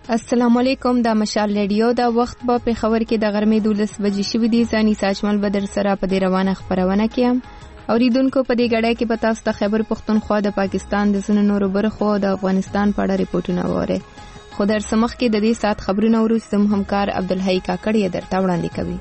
السلام علیکم. دا مشال ریډیو دا وخت په خبر کې د غرمې 12 بجې شوې دي. ځاني ساجمل بدر سره په دې روانه خبرونه کې اوریدونکو په دې غړای کې پتا ست خبر پښتونخوا د پاکستان د سن نورو برخو د افغانستان په اړه ریپورتونه وره. خو در سمخ کې د دې سات خبرونه ورسم همکار عبدالحی کاکړی درته وړاندې کوي.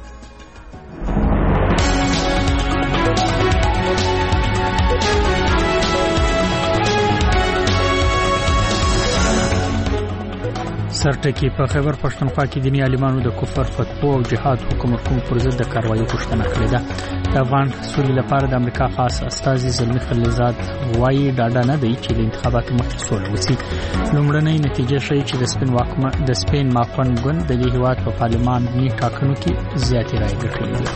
سرټکی په خبر پښتونخوا کې دینی عالمانو د کفر فتوا او جهاد حکم پر ضد د کاروایی غوښتنه کړې ده. د افغان سولې لپاره د امریکا خاص استازي زلمی خلیلزاد وایي ډاډه نه دی چې د انتخاباتو مخکې سوله وشي. لومړنۍ نتیجه ښیي چې د سپین ماپن ګوند د دې هیواد په پارلماني ټاکنو کې زیاتې رایې ګټلې دي.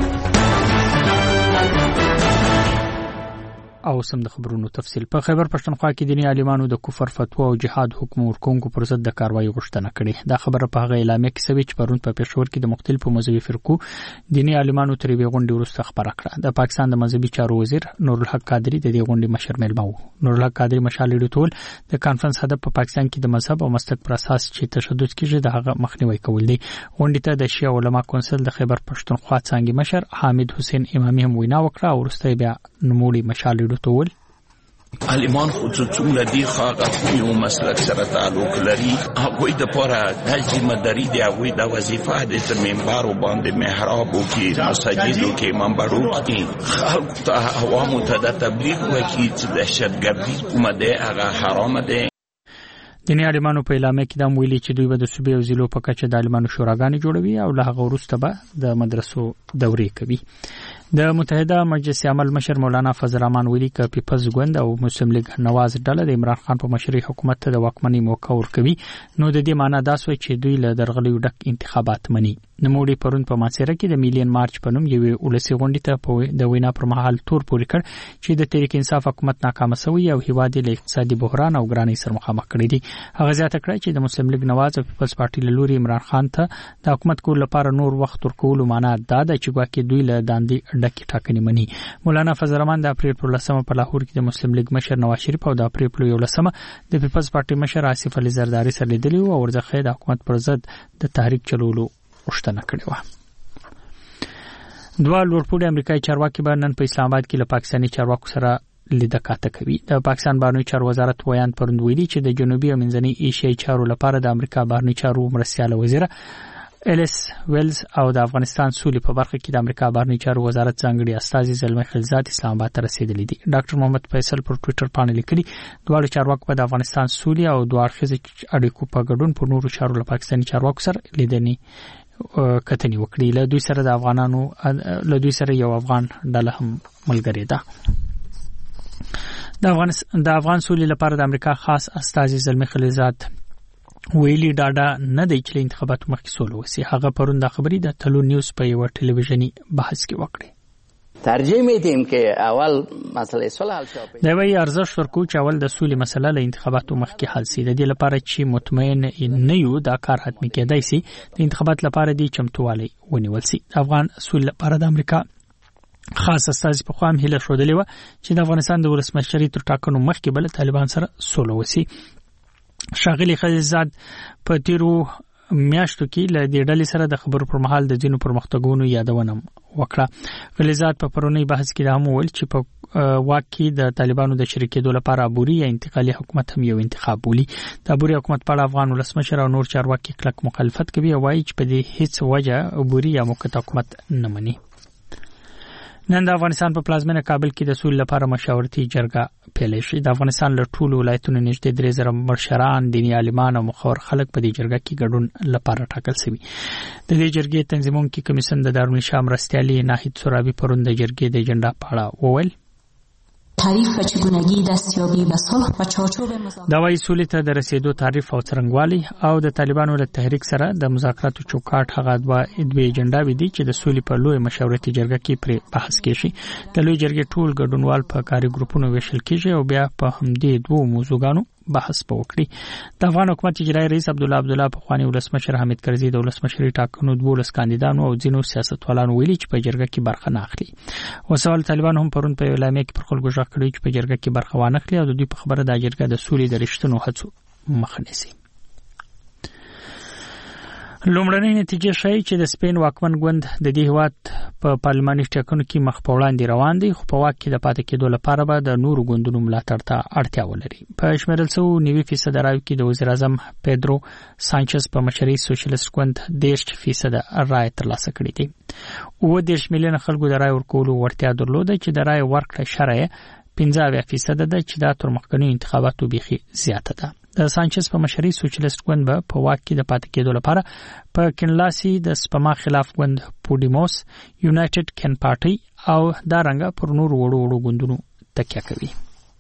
او سم د خبرونو تفصیل. په خبر پښتونخوا کې دینی عالمانو د کفر فتوا او جهاد حکم ورکوونکو پر ضد د کاروایی غوښتنه کړې. دا خبره په هغه اعلامیه کې شوې چې پرون په پېښور کې د مختلفو مذهبي فرقو دینی عالمانو ترې غونډې وروسته خبره کړه. د پاکستان د مذهبي چارو وزیر نورالحق قادری د دې غونډې مشر مېلمه و. نورالحق قادری مشال ډیټول د کانفرنس هدف په پاکستان کې د مذهب او مسلک پر اساس چې تشدد کېږي د هغه مخنیوي کول دي. غونډې ته د شیعه علما کونسل د خیبر پښتونخوا څنګه مشر حامد حسین امامي هم وینا وکړه او ورسته بیا نوموړي مشال ډیټول عالمان خصوصا لدی خاقه یو مسلک سره تعلق لري. هغوی د پاره د ذمہداري دی، هغوی د وظیفه د منبر او باندې محراب او کې مساجد او کې منبرو کې خلق ته عوامو ته د تبلیغ وکړي چې دهشتګردي کومه ده هغه حرام ده. دینی عالمانو په اعلامیه کې دا ویلي چې دوی به د صوبې او ضلعو په کچه د عالمانو شوراګانې جوړوي او له هغه وروسته به د مدرسو دورې کوي. د متحده مجلس عمل مشر مولانا فضل الرحمن ویلي چې پیپلز ګوند او مسلم لیگ نواز ډله د عمران خان په مشرۍ حکومت ته د واکمنۍ موقع ورکوي. نو د دې معنی دا سوی چې دوی له درغلیو ډک انتخابات مني. نوموړي پرون په ماسره کې د میلیون مارچ په نوم یو ولسی غونډې ته د وینا پر مهال تور پورې کړ چې د تحریک انصاف حکومت ناکام شوی او هیواد له اقتصادي بحران او ګرانۍ سره مخامخ کړی دی. هغه زیاته کړی چې د مسلم لیگ نواز او پیپلز پارټي له لوري عمران خان ته د حکومت کول لپاره نور وخت ورکول معنی دا ده چې ګواکې دوی له داندې ډکې ټاکنې مني. مولانا فضل الرحمن د اپریل پر 10 په لاهور کې د مسلم لیگ مشر نواز شریف او د اپریل پر 11 د پیپلز پارټي مشر آصف علي زرداری سره لیدلی او ورځخه د حکومت پر ضد د تحریک چلولو غوښتنه کړې و. دوه لوړپوړي امریکایي چارواکي به نن په اسلام آباد کې له پاکستاني چارواکو سره لیده کاته کوي. د پاکستان بهرنی چارو وزارت ویان پروند ویلي چې د جنوبي او منځنۍ ایشیايي چارو لپاره د امریکا بهرنی چارو مرستیاله وزیر الیس ویلز او د افغانستان سولې په برخه کې د امریکا بهرنی چارو وزارت ځانګړي استازي زلمی خلیلزاد اسلام آباد ته رسیدلی دي. ډاکټر محمد فیصل پر ټوئیټر باندې لیکلي دواړو چارواکو په افغانستان سولې او دوه اړخیزه اړیکو په ګډون په نورو چارو له پاکستاني چارواکو سره لیدنې کتنې وکړي. له دوی سره یو افغان ډله هم ملګری ده. د افغان سولې لپاره د امریکا خاص استازي زلمی خلیلزاد ویلي ډاډه نه دی چې انتخاباتو مخکې سوله وشي. هغه پرون د خبري د تلو نیوز په یو ټلویزیونی بحث کې وکړي. ترجیح میدیم که اول مسئله صلح حل شي. دا وی ارزښت ورکو چې اول د سولې مسله له انتخاباتو مخکې حل شي. د دې لپاره چې مطمئن نه یو دا کار حتمي کېدای شي د انتخابات لپاره د چمتووالي ونیول شي. افغان سولې لپاره د امریکا خاص استازي په خوا هم هیله شودلې و چې د افغانستان د ولسمشرۍ تر ټاکنو مخکې بل طالبان سره سوله وشي. شاغلی خلیلزاد په تیرو میاشتو کې له دې ډلې سره د خبرو پر مهال د ځینو پرمختګونو یادونه وکړه. خلیلزاد په پرونی بحث کې هم وویل چې په واک کې د طالبانو د شریکېدو لپاره عبوري یا انتقالي حکومت هم یو انتخاب بولي. د عبوري حکومت په اړه افغان ولسمشر او نور چارواکي کلک مخالفت کوي او وایي چې په دې هیڅ وجه عبوري یا موقت حکومت نه مني. نن د افغانستان په پلازمینه کابل کې د سولې لپاره مشاورتي جرګه پیل شي. د افغانستان له ټولو ولایتونو نږدې 3000 مشران، دیني عالمان او مخور خلک په دې جرګه کې ګډون لپاره ټاکل شوي. د دې جرګې تنظیمونکي کمیسیون د دارالمنشا مرستیالي ناهید سورابي پرون د جرګې د اجنډا په اړه وویل. تعریف و چگونگی دستیابی به صلح و چارچوب مذاکرات دا وایي سولې ته د رسیدو تعریف او څرنګوالي او د طالبانو له تحریک سره د مذاکراتو چوکاټ هغه دوه اجنډاوې دي چې د سولې په لوی مشاورتي جرګه کې پر بحث کیږي. د لوی جرګې ټول ګډونوال په کاري ګروپونو ویشل کیږي او بیا په همدې دوه موضوعګانو بحث وکړي. د افغان حکومت اجرایي رئیس عبدالله پخوانی ولسمشر حامد کرزي د ولسمشرۍ ټاکنو 12 کاندیدانو او ځینو سیاستوالانو ویلي چې په جرګه کې برخه نه اخلي. وسوال طالبان هم پرون په اعلامیه کې پر خلکو ژغ کړی چې په جرګه کې برخه وانه اخلي او د دوی په خبره د جرګه د سولې د رښتینو هڅو مخه نیسي. لومړنۍ نتیجې ښایي چې د سپین واکمن ګوند د دې هیواد په پارلماني ټاکنو کې مخ په وړاندې روان دی، خو په واک کې د پاتې کېدو لپاره به د نورو ګوندونو ملاتړ ته اړتیا ولري. په شمیرل شویو 90% رایو کې د وزیر اعظم پیدرو سانچز په مشرۍ سوشلیست ګوند 30% رای ترلاسه کړې دي. 30 میلیونه خلکو د رای ورکولو وړتیا درلوده چې د رای ورکړه شرعه 15% ده چې دا تر مخکنیو انتخاباتو بیخي زیاته ده. د سانچز په مشرۍ سوشلیست ګوند به په واک کې د پاتې کېدو لپاره په کینلاسي د سپما خلاف ګوند پوډیموس، یونایټډ کین پارټي او دارنګه پر نور وړو ګوندونو تکیه کوي.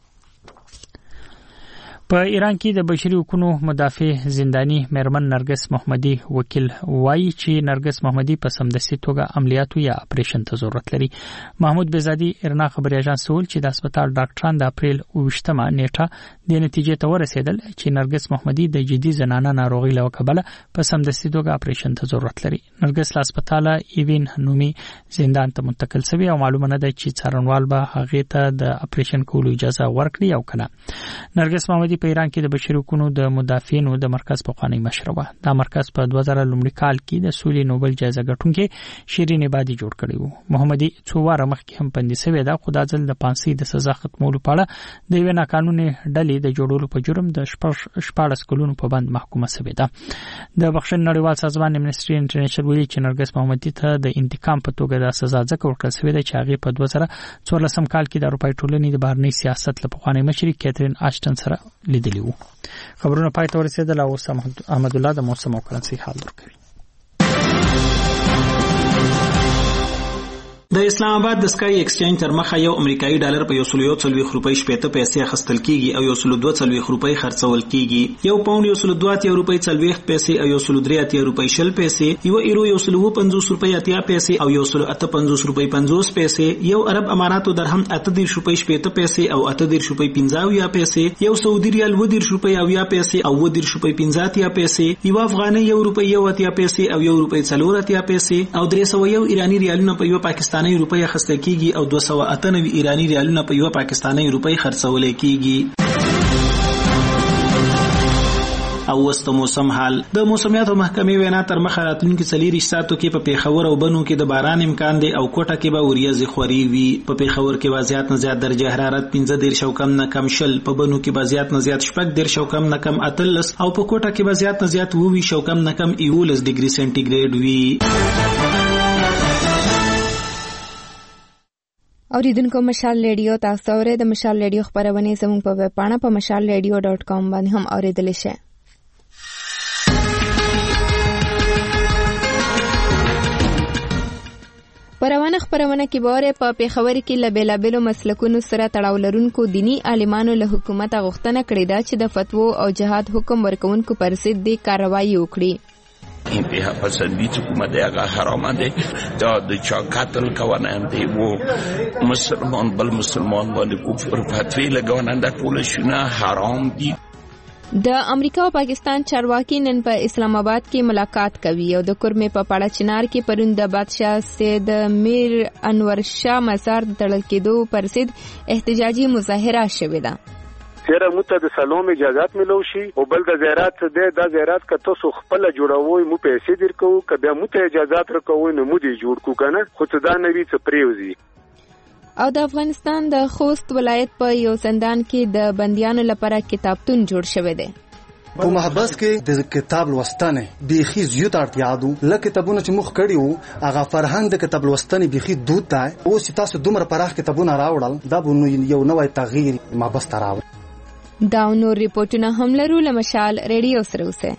په ایران کې د بشري حقوقو مدافع زنداني میرمن نرګس محمدي وکیل وایي چې نرګس محمدي په سمدستي توګه عملیاتو یا اپریشن ته ضرورت لري. محمود بزادي ایرنا خبري اژانس ول چې د هسپتال ډاکټران د اپریل 28مه نیټه د نتیجې ته ورسېدل چې نرګس محمدي د جدي زنانه ناروغي له کبله په سمدستي توګه اپریشن ته ضرورت لري. نرګس له هسپتال ایوین نومي زندان ته منتقل شوی او معلومه نه ده چې څارنوال به هغه ته د اپریشن کولو اجازه ورکړي او کنه. نرګس محمدي په ایران کې د بشري حقوقو د مدافعینو د مرکز په خوانی مشر و. دا مرکز په 2000 لومړي کال کې د سولې نوبل جایزه ګټونکي شیرین عبادي جوړ کړی و. محمدي څو واره مخکې هم بندي شوی دا، خو دا ځل د پانسي د سزا ختمولو په اړه د یو ناقانوني ډلې د جوړولو په جرم د 14 کلونو په بند محکومه شوی ده. د بخښنې نړیوال سازمان امنیسټي انټرنیشنل ویلي چې نرګس محمدي ته د انتقام په توګه د سزا ځکه ورکړل شوې ده چې هغه په 2014 کال کې د اروپای ټولنې د بهرنی سیاست له پخوانۍ مشري کیترین آشټن سره لیدلی وو. خبرونه پای ته ورسېدل او احمد الله د موسم او کرنسي حال ورکوي. د اسلام آباد د سکای ایکسچینج تر مخه یو امریکایي ډالر په 140 روپۍ 70 پیسې اخیستل کیږي او 122 روپۍ خرڅول کیږي. یو پاوند 102 روپۍ 40 پیسې او 103 روپۍ 20 پیسې، یو ایرو 150 روپۍ 80 پیسې او 158 روپۍ 50 پیسې، یو عرب اماراتو درهم 38 روپۍ 70 پیسې او 38 روپۍ 50 پیسې، یو سعودي ریال 20 روپۍ 90 پیسې او 20 روپۍ 50 پیسې، یو افغاني 1 روپۍ 80 پیسې او 1 روپۍ 40 پیسې او 301 ایرانی ریالونه په یو پاکستاني روپۍ اخیستل کیږي او 298 ایرانی ریالونه په یو پاکستاني روپۍ خرڅول کیږي. او وسط موسم حال. د موسمیاتو محکمې وینا تر مخه راتلونکي 4 ساعتو کې په پیښور او بنو کې د باران امکان دی او کوټه کې به وریځې خوري وي. په پیښور کې به زیات نه زیات درجه حرارت 15 او کم نه کم 0، په بنو کې به زیات نه زیات 14 او کم نه کم 18 او په کوټه کې به زیات نه زیات 20 او کم نه کم 11 ډیګري سنټیګریډ وي. اوریدونکو مشال ریډیو تاسو اورئ. د مشال ریډیو خبرونه زموږ په ویب پاڼه په mashalradio.com باندې هم اوریدل شئ. پروانه خبرونه کې باره په پیښور کې لبیلابلو مسلکونو سره تړاو لرونکو دینی عالمانو له حکومت غوښتنه کړې ده چې د فتوو او جهاد حکم ورکوونکو پر ضد د کاروایی وکړي. انتها پسندی حکومت هغه حرامه ده، دا د چا قتل کوونن دی و مسلمان بل مسلمان باندې کفر فتوی لګونن د ټول شونه حرام دي. د امریکا او پاکستان چارواکي نن په اسلام آباد کې ملاقات کوي او د کورمې په پاړه چنار کې پرون د بادشاه سید میر انور شاه مزار د تړل کېدو پر ضد احتجاجي مظاهره شوې ده. چیرې موږ د سلام اجازهات ملو شي او بل د زیارت د زیارت کته سو خپل جوړوي مو پیسې درکو کبه مو ته اجازهات ورکوي نو مو دي جوړ کو کنه خو ته دا نوی څه پریوزي. او د افغانستان د خوست ولایت په یو زندان کې د بندیانو لپاره کتابتون جوړ شوی دی. په محبس کې د کتاب لوستنه بيخي زیات اړتیا ده. لکه کتابونه چې مخ کړیو هغه فرهنګ د کتاب لوستنه بيخي دود ده. او چې تاسو دومره پراخ کتابونه راوړل دا به یو نوې تغییر محبس تراو. دا نور ریپورتونه هم لرو. لمشال ریډیو سره اوسه.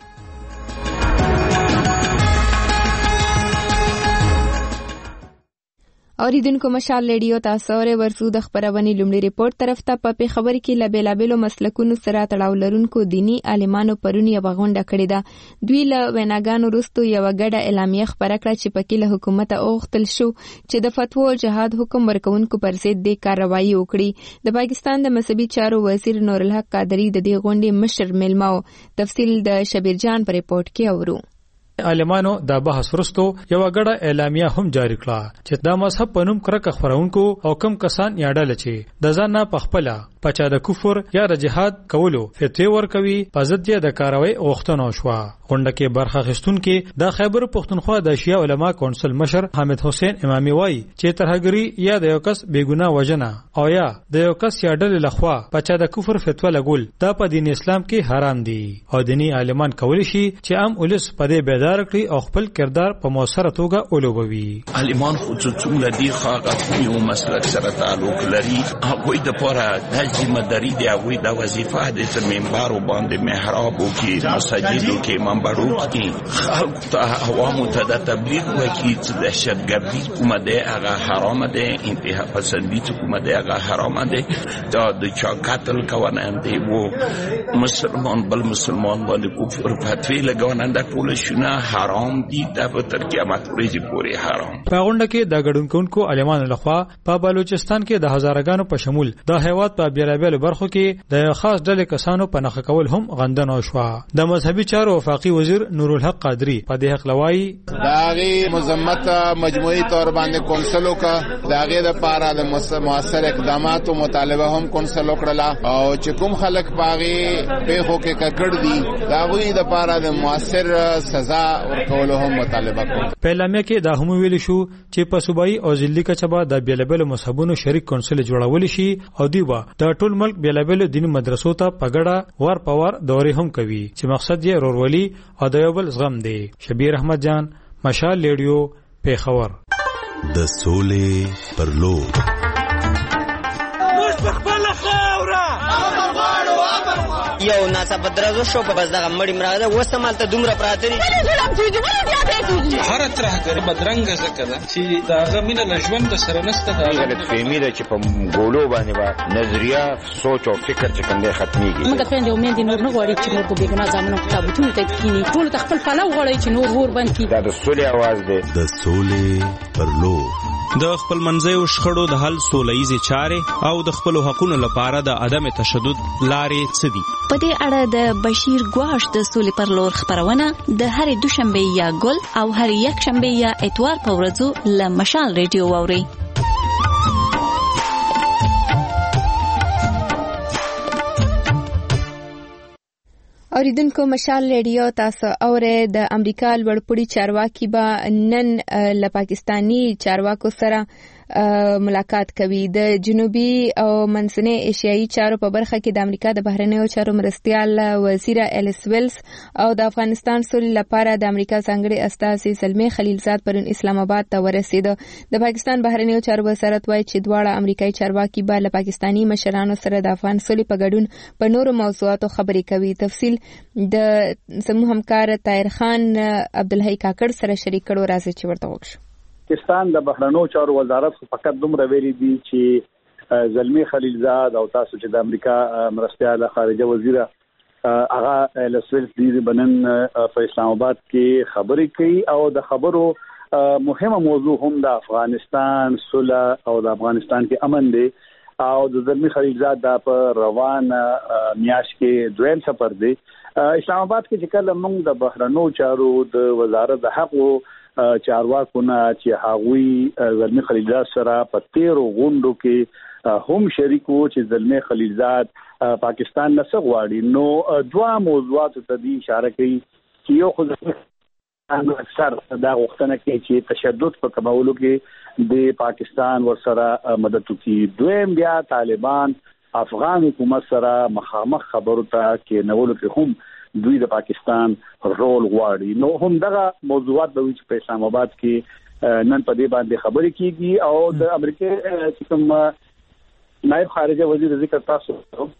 اوریدونکو مشال ریډیو تاسو اورئ. ورسو د خبرونې لومړی ریپورت طرف ته په پیښور کې لبیلابلو مسلکونو سره تړاو لرونکو دینی عالمانو پرون یو غونډه کړې ده. دوی له ویناګانو وروسته یو غډه اعلامیه خبره کړه چې پکې له حکومت اوغتل شو چې د فتوا او جهاد حکم ورکوونکو پر ضد د کاروایی وکړي. د پاکستان د مذهبي چارو وزیر نور الحق قادری د دې غونډې مشر ملمو. تفصیل د شبیر جان پر ریپورت کې اورو. عالمانو دا بحث ورستو یو غړه اعلامیه هم جاری کړه چې دا مذهب په نوم کرکه خبرونکو او کم کسان یاډل چې د ځان نه پخپله پچا د کفر یا د جهاد کولو فتوی ورکوي په ضد د کاروي غوښتنه شوه. غونډه کې برخه اخیستونکو د خیبر پښتونخوا د شیعه علما کونسل مشر حامد حسین امامي وایي چې ترهګری یا د یو کس بیګناه وجنه او یا د یو کس یاډل لخوا پچا د کفر فتوا لګول دا په دین اسلام کې حرام دي او دینی عالمان کولی شي چې عام ولس په دې بیدار کړي او خپل کردار په موثره توګه اولوبوي. عالمان خصوصا لدی خاغه یو مسلک سره تعلق لري هغه د پوره د ذمہ داری دی هغه د وظیفه د منبر باندې محراب او کې مساجدو کې منبرو کې خلق ته عوامو ته د تبلیغ وکړي چې دهشتګردي کومه ده هغه حرام ده، انتها پسندی کومه ده هغه حرام ده، دا د چا قتل کووننده وو مسلمان بل مسلمان باندې کفر فتوی لګوننده ټول شونه حرام دي د تر قیامت ورځې پورې حرام. په غونډه کې د ګډونکو عالمانو لخوا په بلوچستان کې د هزارګانو په شمول د هیواد په بیلابیلو برخو کې د خاص ډلې کسانو په نخښه کول هم غندنه شوه. د مذهبي چارو وفاقي وزیر نور الحق قادری په دې حق لوي داغي مذمت مجموعي تور باندې کونسلو کا داغه د پاره د موثر اقدامات او مطالبه هم کونسلو کړلا او چې کوم خلک باغي په خو کې ککړ دي داغوی د پاره د موثر سزا ورکول هم مطالبه کوي. په اعلامیه کې دا هم ویل شو چې په صوبایي او ضلعي کچبه د بیلابیلو مذهبونو شریک کونسل جوړول شي او دیوا د ټول ملک بیلابیلو دیني مدرسو ته پګړه ور پور دورې هم کوي چې مقصد یې رورولي او د یو بل زغم دی. شبیر احمد جان، مشال ریډیو، پیښور. د سولې پر لور یو ناڅاپه درازو شو په بس دغه مړی مراغه وسه مالته دومره پراته دي هر طرح غیر بدرنګ زکه ده چې داغه مینه لژوند سره نسته دا غلط فهمي ده چې په ګولو باندې با نظریه سوچ او فکر چې څنګه ختميږي. موږ په دې امید نور نه غواړي چې موږ به ګناه ځامنو کتابونه ته کینی ټول خپل پلو غواړي چې نور ور باندې دا د سولې आवाज ده. د سولې پر لور د خپل منځیو شخړو د حل سولهیزې چارې او د خپل حقوقو لپاره د عدم تشدد لارې څه دي؟ په دې اړه د بشیر ګواش د سولې پر لور خبرونه د هرې دوشنبه یا ګل او هر یک شنبه یا اتوار په ورځو له مشال ریډیو واوري. اوریدونکو مشال ریډیو تاسو اوره د امریکا لوړپوړي چارواکي با نن له پاکستانی چارواکو سره ملاقات کوي. د جنوبي او منځنۍ ایشیایي چارو په برخه کې د امریکا د بهرنیو چارو مرستیال وزیر الیس ویلز او د افغانستان سولې لپاره د امریکا ځانګړي استازي زلمي خلیلزاد پرون اسلام آباد ته ورسید. د پاکستان بهرنیو چارو وزارت وايي چې دواړه امریکایي چارواکي به له پاکستانی مشرانو سره د افغان سولې په ګډون په نورو موضوعاتو خبرې کوي. تفصیل د زموږ همکار طاهر خان عبدالحی کاکړ سره شریک کړو، راځي چې ورته وښیو. پاکستان د بهرنیو چارو وزارت فقط دومره ویلي دي چې زلمي خلیلزاد او تاسو چې د امریکا مرستیال خارجه وزیر هغه الیس ویلز دی بنن په اسلام آباد کې خبرې کوي او د خبرو مهمه موضوع هم د افغانستان صلح او د افغانستان کې امن دی او د زلمي خلیلزاد د په روان میاش کې دویم سفر دی. اسلام آباد کې چې کله موږ د بهرنیو چارو د وزارت د حقوقو چارواکونه چې هغوی زلمي خلیلزاد سره په 13 غونډو کې هم شریک وو چې زلمي خلیلزاد پاکستان نه غواړي. نو دوه موضوعات ته دی اشاره کوي چې یو خو اکثر دا غوښتنه کوي چې تشدد په کمولو کې د پاکستان ورسره مدد وکړي. دویم بیا طالبان افغان حکومت سره مخامخ خبرو ته کې نولو کې هم دوی د پاکستان رول غواړي. نو هم دغه موضوعات به چې په اسلام آباد کې نن په دې باندې خبرې کیږي او د امریکا چې کوم نائب خارجه وزیر ذکر تاسو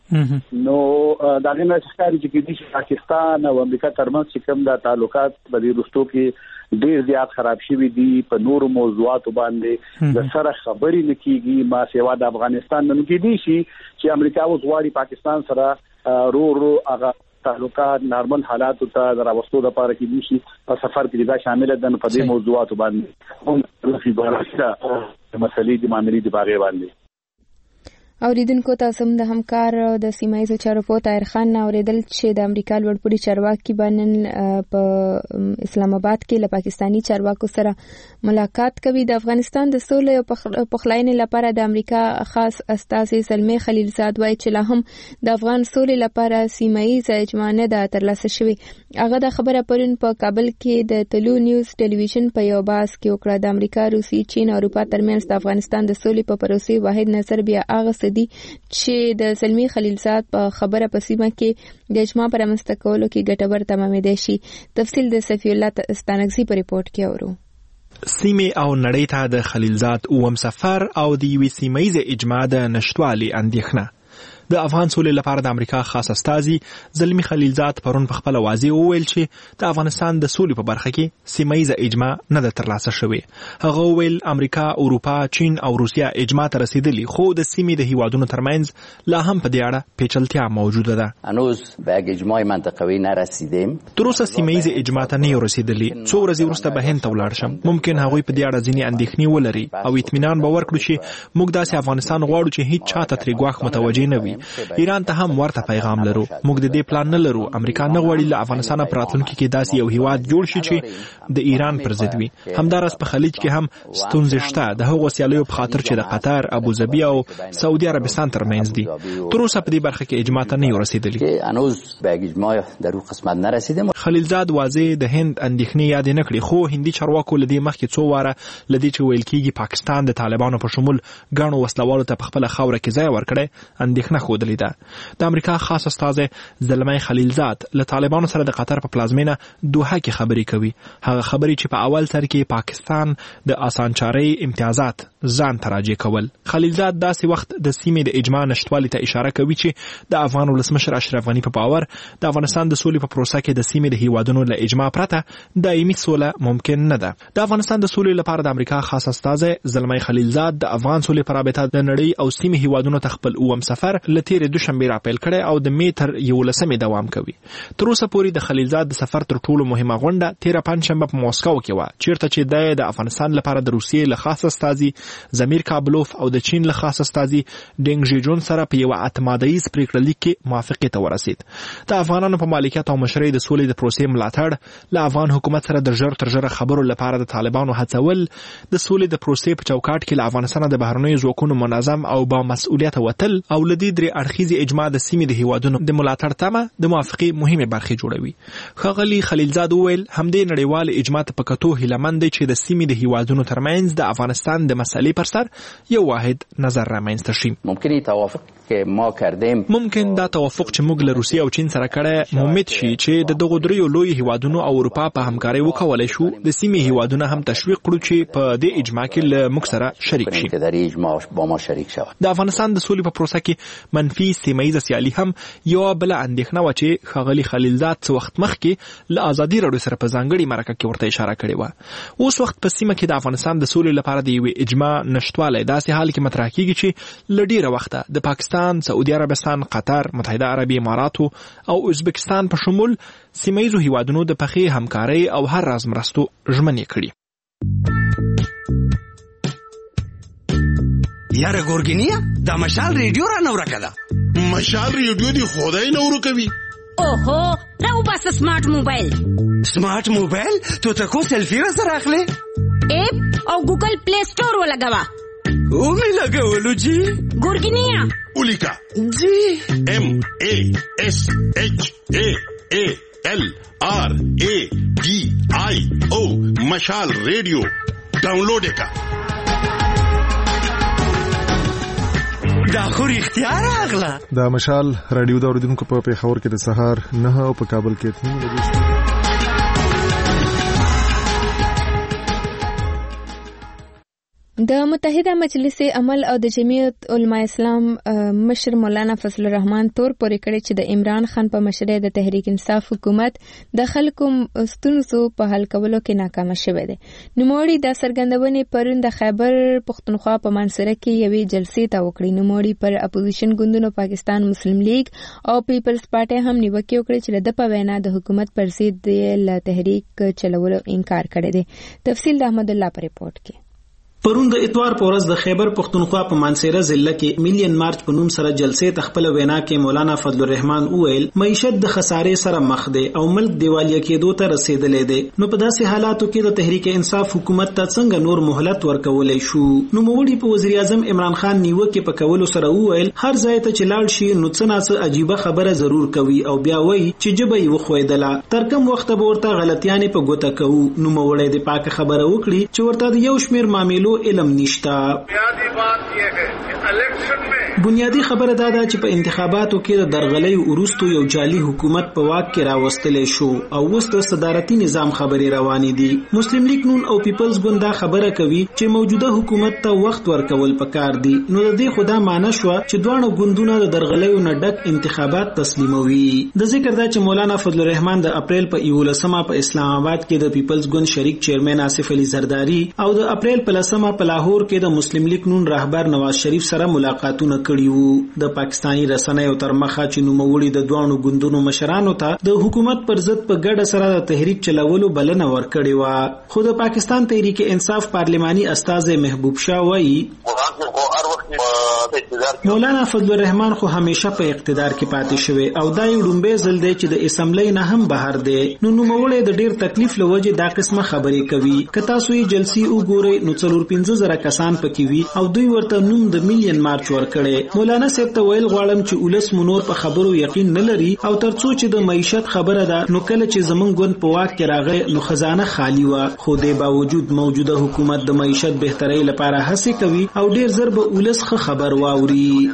نو دا غنه ښکاري چې پاکستان او امریکا ترمنځ چې کوم د تعلقات په دې رستو کې ډیر زیات خراب شوي دي. په نورو موضوعاتو باندې د سره خبرې نکېږي. ما سیوا د افغانستان نن کې دي چې امریکا اوس غواړي پاکستان سره رو هغه تعلقات نارمل حالات ته راوستو لپاره کې دي شي په سفر کې دا شامل ده. په دې موضوعاتو باندې هم د مسلې د معاملې د باغې باندې اوریدونکو تاسو هم د همکار د سیمایي چارو په طاهر خان اوریدل چې د امریکا لوړپوړي چارواکي باندې په اسلام آباد کې له پاکستانی چارواکو سره ملاقات کوي. د افغانستان د سولې او پخلاینې لپاره د امریکا خاص استازي زلمي خلیلزاد وایي چې لا هم د افغان سولې لپاره سیمایي اجماع نه ده ترلاسه شوې. هغه د خبره پرون په کابل کې د تلو نیوز ټلویزیون په یو باس کې وکړه. د امریکا، روسي، چین او اروپا ترمنځ د افغانستان د سولې په پروسې واحد نظر بیا هغه دي چې د زلمي خلیلزاد په خبره په سیمه کې د اجماع پر رامنځته کولو کې ګټور تمامېدای شي. تفصیل د صفی الله ستانکزي په ریپورت کې اورو. سیمه او نړۍ ته د خلیلزاد اوم سفر او د یوې سیمه‌یزه اجماع د نشټوالي اندېښنه. د افغان سولې لپاره د امریکا خاص استازي زلمي خلیلزاد پرون په خپل واضح وویل چې د افغانستان د سولې په برخه کې سیمه‌یزه اجماع نه ده ترلاسه شوې. هغه وویل امریکا، اروپا، چین او روسیا اجماع ته رسیدلی، خو د سیمې د هیوادونو ترمنځ لا هم په دې اړه پیچلتیا موجوده ده. هنوز به اجماع منطقوي نرسیدیم. تر اوسه سیمه‌یزه اجماع ته نه رسیدلی. څو ورځې وروسته به هند ته ولاړ شم. ممکن هغوی په دې اړه ځینې اندېښنې ولري او اطمینان به ورکړو چې موږ داسې افغانستان غواړو چې هیڅ چاته ترې ګواښ متوجه نه وي. ایران ته هم ورته پیغام لرو. موږ د دې پلان نه لرو. امریکا نه غواړي له افغانستان په راتلونکي کې داسې یو هیواد جوړ شي چې د ایران پر ضد وي. همداراز په خلیج کې هم ستونزې شته، د هغو سیالیو په خاطر چې د قطر، ابوظبي او سعودي عربستان ترمنځ دي. تر اوسه په دې برخه کې اجماع ته نه رسیدلی. هنوز به اجماع در اون قسمت نرسیدیم. خلیلزاد واضح د هند اندېښنې یاد نه کړې، خو هندي چارواکو لدی مخکې څو واره لدی چې ویل کېږي پاکستان د طالبانو په شمول ګڼو وسلوالو ته په خپل خوره کې ځای ورکړي اندېښنه ښودلې ده. د امریکا خاص استازي زلمي خلیلزاد له طالبانو سره د قطر په پلازمینه دوحه کې خبرې کوي. هغه خبرې چې په اول سر کې پاکستان د اسانچاري امتیازات ځان تراجع کول. خلیلزاد داسې وخت د سیمې د اجماع نشټوالي ته اشاره کوي چې د افغان ولسمشر اشرف غني په باور د افغانستان د سولې په پروسه کې د سیمې د هیوادونو له اجماع پرته دایمي سوله ممکن نه ده. د افغانستان د سولې لپاره د امریکا خاص استازي زلمي خلیلزاد د افغان سولې په رابطه د نړۍ او سیمې هیوادونو ته خپل اوم سفر لتیر دوشنبه را پیل کړي او د میتر 11 دوام کوي. تر اوسه پورې د خلیلزاد د سفر تر ټولو مهمه غونډه 13 پنځشنبه په موسکو کې و، چیرته چې د افغانستان لپاره د روسیې له خاص استازي زمیر کابلوف او د چین له خاص استازي ډینګ ژیجون سره په یو اعتمادیز پریکړه لیک کې موافقه ته ورسید. د افغانانو په مالکیت او مشرۍ د سولې د پروسې ملاتړ له افغان حکومت سره د ژر تر ژره خبرو لپاره د طالبانو هڅول د سولې د پروسې په چوکاټ کې له افغانستان د بهرنیو ځواکونو منظم او با مسؤلیت وتل او لدی درې اړخیزې اجماع د سیمې د هیوادونو د ملاتړ تمه د موافقه مهمه برخه جوړوي. ښاغلي خلیلزاد وویل همدې نړیوال اجماع ته په کتو هیلمند دی چې د سیمې د هیوادونو ترمنځ د افغانستان د مسلې پر سر یو واحد نظر رامنځته شي. ممکن دا توافق چې موږ له روسیې او چین سره کړی ممید شي چې د دغو دریو لوی هیوادونو او اروپا په همکارۍ وکولای شو د سیمې هیوادونه هم تشویق کړو چې په دې اجماع کې له موږ سره شریک شي. د افغانستان د سولې په پروسه کې منفي سیمه‌یزه سیالي هم یو بل اندېښنه و چې ښاغلي خلیلزاد څه وخت مخکې له ازادي راډیو سره په ځانګړي مرکه کې ورته اشاره کړې و. اوس وخت په سیمه کې د افغانستان د سولې لپاره د یوې اجماع نشټوالی داسې حال کې مطرح کېږي چې له ډېره وخته د پاکستان، سعودي عربستان، قطر، متحده عربي اماراتو او ازبکستان په شمول سیمه‌یزو هیوادونو د پخې همکارۍ او هر راز مرستو ژمنې کړي. یاره ګورګینیا دا مشال ریډیو را نو راکړه. مشال ریډیو دی خدای نو ورکوي. اوهو راو بس سمارټ موبایل. سمارټ موبایل ته تاسو سلفي را سره اخلي؟ اپ او ګوګل پلی سٹور ولګوا. او می لګولو جی ګورګینیا اولیکا جی MASHALRADIO مشال ریډیو ډاونلوډ کا. دا خو اختیار اغلا. دا مشال رادیو دا اوریدونکو په پیښور کې د سهار 9 او په کابل کې 3 بجې. د متحده مجلس عمل او د جمعیت علماء اسلام مشر مولانا فضل الرحمن تور پورې کړی چې د عمران خان په مشرۍ د تحریک انصاف حکومت د خلکو ستونزو په حل کولو کې ناکام شوی دی. نوموړي د سرګندونې پرون د خیبر پښتونخوا په منصوره کې یوې جلسې ته وکړي. نوموړي پر اپوزیشن ګوندونو پاکستان مسلم لیگ او پیپلز پارټي هم نیوکه وکړي چې د په وینا د حکومت پر ضد له تحریک چلولو انکار کړی دی. تفصیل د احمد الله پر ریپورت کې. پرون د اتوار په ورځ د خیبر پښتونخوا په مانسیره ضلع کې میلیون مارچ په نوم سره جلسې تخپل وینا کې مولانا فضل الرحمن وویل معیشت د خسارې سره مخ دی او ملک دیوالیا کېدو ته رسیدلی دی. نو په داسې حالاتو کې د تحریک انصاف حکومت ته څنګه نور مهلت ورکولی شو؟ نو موړي په وزیر اعظم عمران خان نیوکې په کولو سره وویل هر ځای ته چې لاړ شي نو څه ناڅه عجیبه خبره ضرور کوي او بیا وایي چې ژبه یې وښویدله، تر کوم وخته به ورته غلطیانې په ګوته کوو. نو موړی د پاکه خبره وکړي چې ورته د یو شمېر معاملو علم نشته. بنیادی خبره دا ده چې په انتخاباتو کې د درغلۍ وروستو یو جعلي حکومت په واک کې راوستلی شو او اوس د صدارتي نظام خبرې روانې دي. مسلم لیگ نون او پیپلز ګوند دا خبره کوي چې موجوده حکومت ته وخت ورکول پکار دي. نو د دې خدا معنی شو چې دواړو ګوندونه د درغلیو نه ډک انتخابات تسلیموي. د ذکر دا چې مولانا فضل الرحمن د اپریل په 11 په اسلام آباد کې د پیپلز ګوند شریک چیرمن آصف علي زرداری او د اپریل په 10 په لاهور کې د مسلم لیگ نون رهبر نواز شریف سره ملاقاتونه کړي وو. د پاکستانی رسنیو تر مخه چې نوموړي د دوانو ګوندونو مشرانو ته د حکومت پر ضد په ګډه سره د تحریک چلولو بلنه ورکړې وه. خو د پاکستان تحریک انصاف پارلماني استازی محبوب شاه وایي مولانا فضل الرحمن خو همیشه په اقتدار کې پاتې شوی او دا یو ډومبه ځل دی چې د اسمبلی نه هم بهر دی. نو نوموړي د ډیر تکلیف لوجه دا قسمه خبرې کوي. که تاسو یې جلسې وګورئ نو 4-15 کسان پکې وي او دوی ورته نوم د میلیون مارچ ورکړي. مولانا صاحب ته ویل غواړم چې ولس منور په خبرو یقین نه لري او ترڅو چې د معیشت خبره ده نو کله چې زمونږ ګوند په واک کې راغی نو خزانه خالی و. خو د باوجود موجوده حکومت د معیشت بهترۍ لپاره هڅې کوي او ډیر زر به ولس خبر واوري.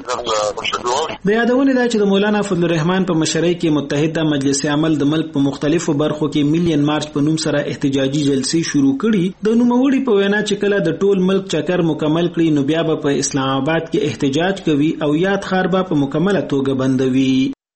د یادونه ده چې د مولانا فضل الرحمن په مشرۍ کې متحده مجلس عمل د ملک په مختلفو برخو کې میلیون مارچ په نوم سره احتجاجي جلسې شروع کړي. د نوموړي په وینا چې کله د ټول ملک چکر مکمل کړي نو بیا به په اسلام آباد کې احتجاج کوي او یاد خار به په مکمله توګه بندوي.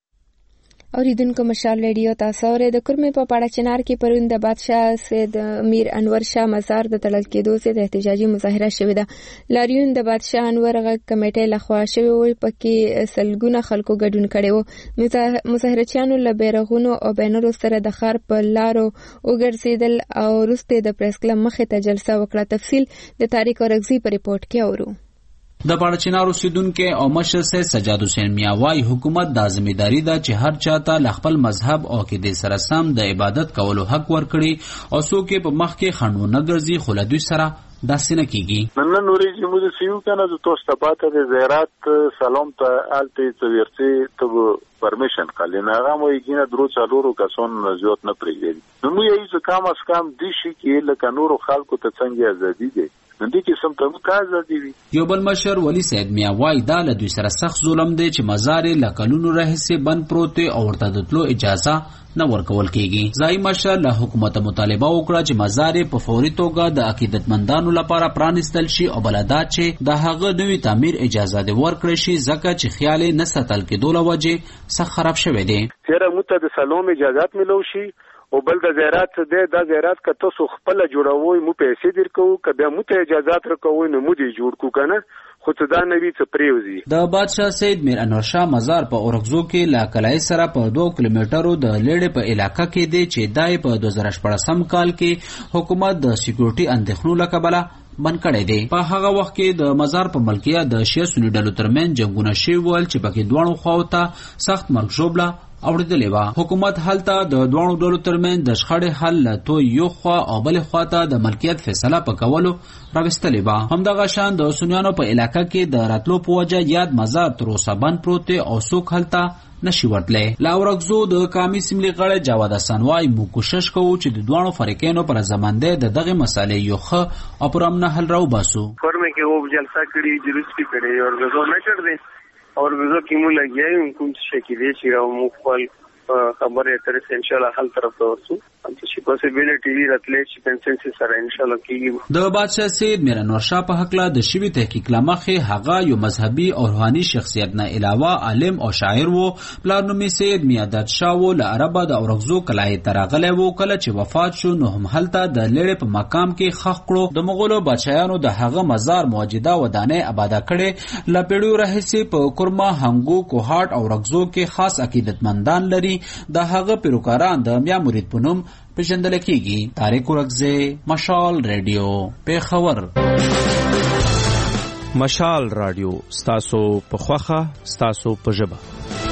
اوریدونکو مشال ریډیو تاسو اورئ. د کورمې په پاړه چنار کې پرون د بادشاه سید امیر انور شاه مزار د تړل کېدو سره احتجاجي مظاهره شوې ده. لاریون د بادشاه انور غ کمیټې لخوا شوی و پکې سلګونه خلکو ګډون کړي وو. مظاهرچیانو له بیرغونو او بینرو سره د ښار په لارو وګرځېدل او وروسته د پریس کلب مخې ته جلسه وکړه. تفصیل د طارق اورغزي په ریپورت کې اورو. د پاړچینارو اوسیدونکو او مشر سید سجاد حسین میاں وايي حکومت د ځمېداري ده چې هر چاته خپل مذهب او عقیدې سره سم د عبادت کولو حق ورکړي او څوک په مخ کې خنډ نه ګرځي خو له دوی سره داسې نه کیږي. نن نوري چې موږ سیو کنه د توسته پاته د زیارت سلام ته الته تورتي ته پرمیشن کالي نه هغه مو یې نه درو څلورو کسان زیات نه پریږدي. نو موږ یې څه کم اس کم دي شي کې لکه نورو خلکو ته څنګه ازادي دي نندې کې سم ته متازه دي. یو بل مشر ولی سید میاں وايي دا له دوی سره سخت ظلم دی چې مزار له کلونو راهیسې بند پروت او ورته د تلو اجازه نه ورکول کیږي. ځای مشر له حکومت مطالبه وکړه چې مزار په فوري توګه د عقیدتمندانو لپاره پرانستل شي او بلدا چې د هغه نوې تعمیر اجازه دی ورکړي شي ځکه چې خیال نه ستل کېدو له وجې سخت خراب شوی دی. چیرې موږ د سلام اجازه ملو شي او بل د زیارت د زیارت که تاسو خپل جوړوي مو پیسې درکو که بیا مو ته اجازه درکوي نو مو دی جوړ کو کنه خو ته دا نوی څه پریوزي. د بادشاه سید میر انور شاه مزار په اورغزو کې لا کلای سره په 2 کیلومترو د لیړې په علاقه کې دی چې دای په 2014 کال کې حکومت د سکیورټي اندېښنو له کبله بند کړی دی. په هغه وخت کې د مزار په ملکیت د شیعه سني ډلو ترمنځ جنگونه شوي ول چې پکې دواړو خواو ته سخت مرګ ژوبله اوریدلې وه. حکومت هلته د دوانو ډلو ترمنځ د شخړې حل تو یو خوا او بل خوا ته د ملکیت فیصله په کولو راوستلې وه. همدغه شان د سنیانو په علاقه کې د راتلو په وجه یاد مزار تر اوسه بند پروت او څوک هلته نشي ورتلی. له اورغزو د قامي اسمبلي غړی جواد حسن وايي موږ کوشش کوو چې د دوانو فریقینو پر زمانده د دغه مسالې یو ښه او پرامنه حل راوباسو. فرمه کې و جلسه کړي جلوس کې کړي اورغزو نه کړ دي اورغزو کې مو لګیاي کوم څه کې دي چې او مخفل خبره تر ان شاء الله حل طرف ته ورسو چې پوسیبিলিټی وی راتلې چې کنسنسس سره ان شاء الله کیږي. د بادشاه سید میر انور شاه په حق له د شوی تحقیق لمخه هغه یو مذهبي او روحاني شخصیت نه علاوه عالم او شاعر وو. پلانومي سید میادت شاه و له عربه د اورغزو کلای ترغله وو. کله چې وفات شو نو هم هلته د لړې په مقام کې خخ کړو. د مغولو بادشاہانو د هغه مزار موجوده ودانه آباده کړي. لپیړو راهسي په کورما هنګو کوهاټ او اورغزو کې خاص عقیدتمندان لري. د هغه پیروکاران د میا مرید پونم پیژندل کیږي. طارق ورکزی، مشال ریډیو، پیښور. مشال رادیو ستاسو په خوخه ستاسو په ژبه.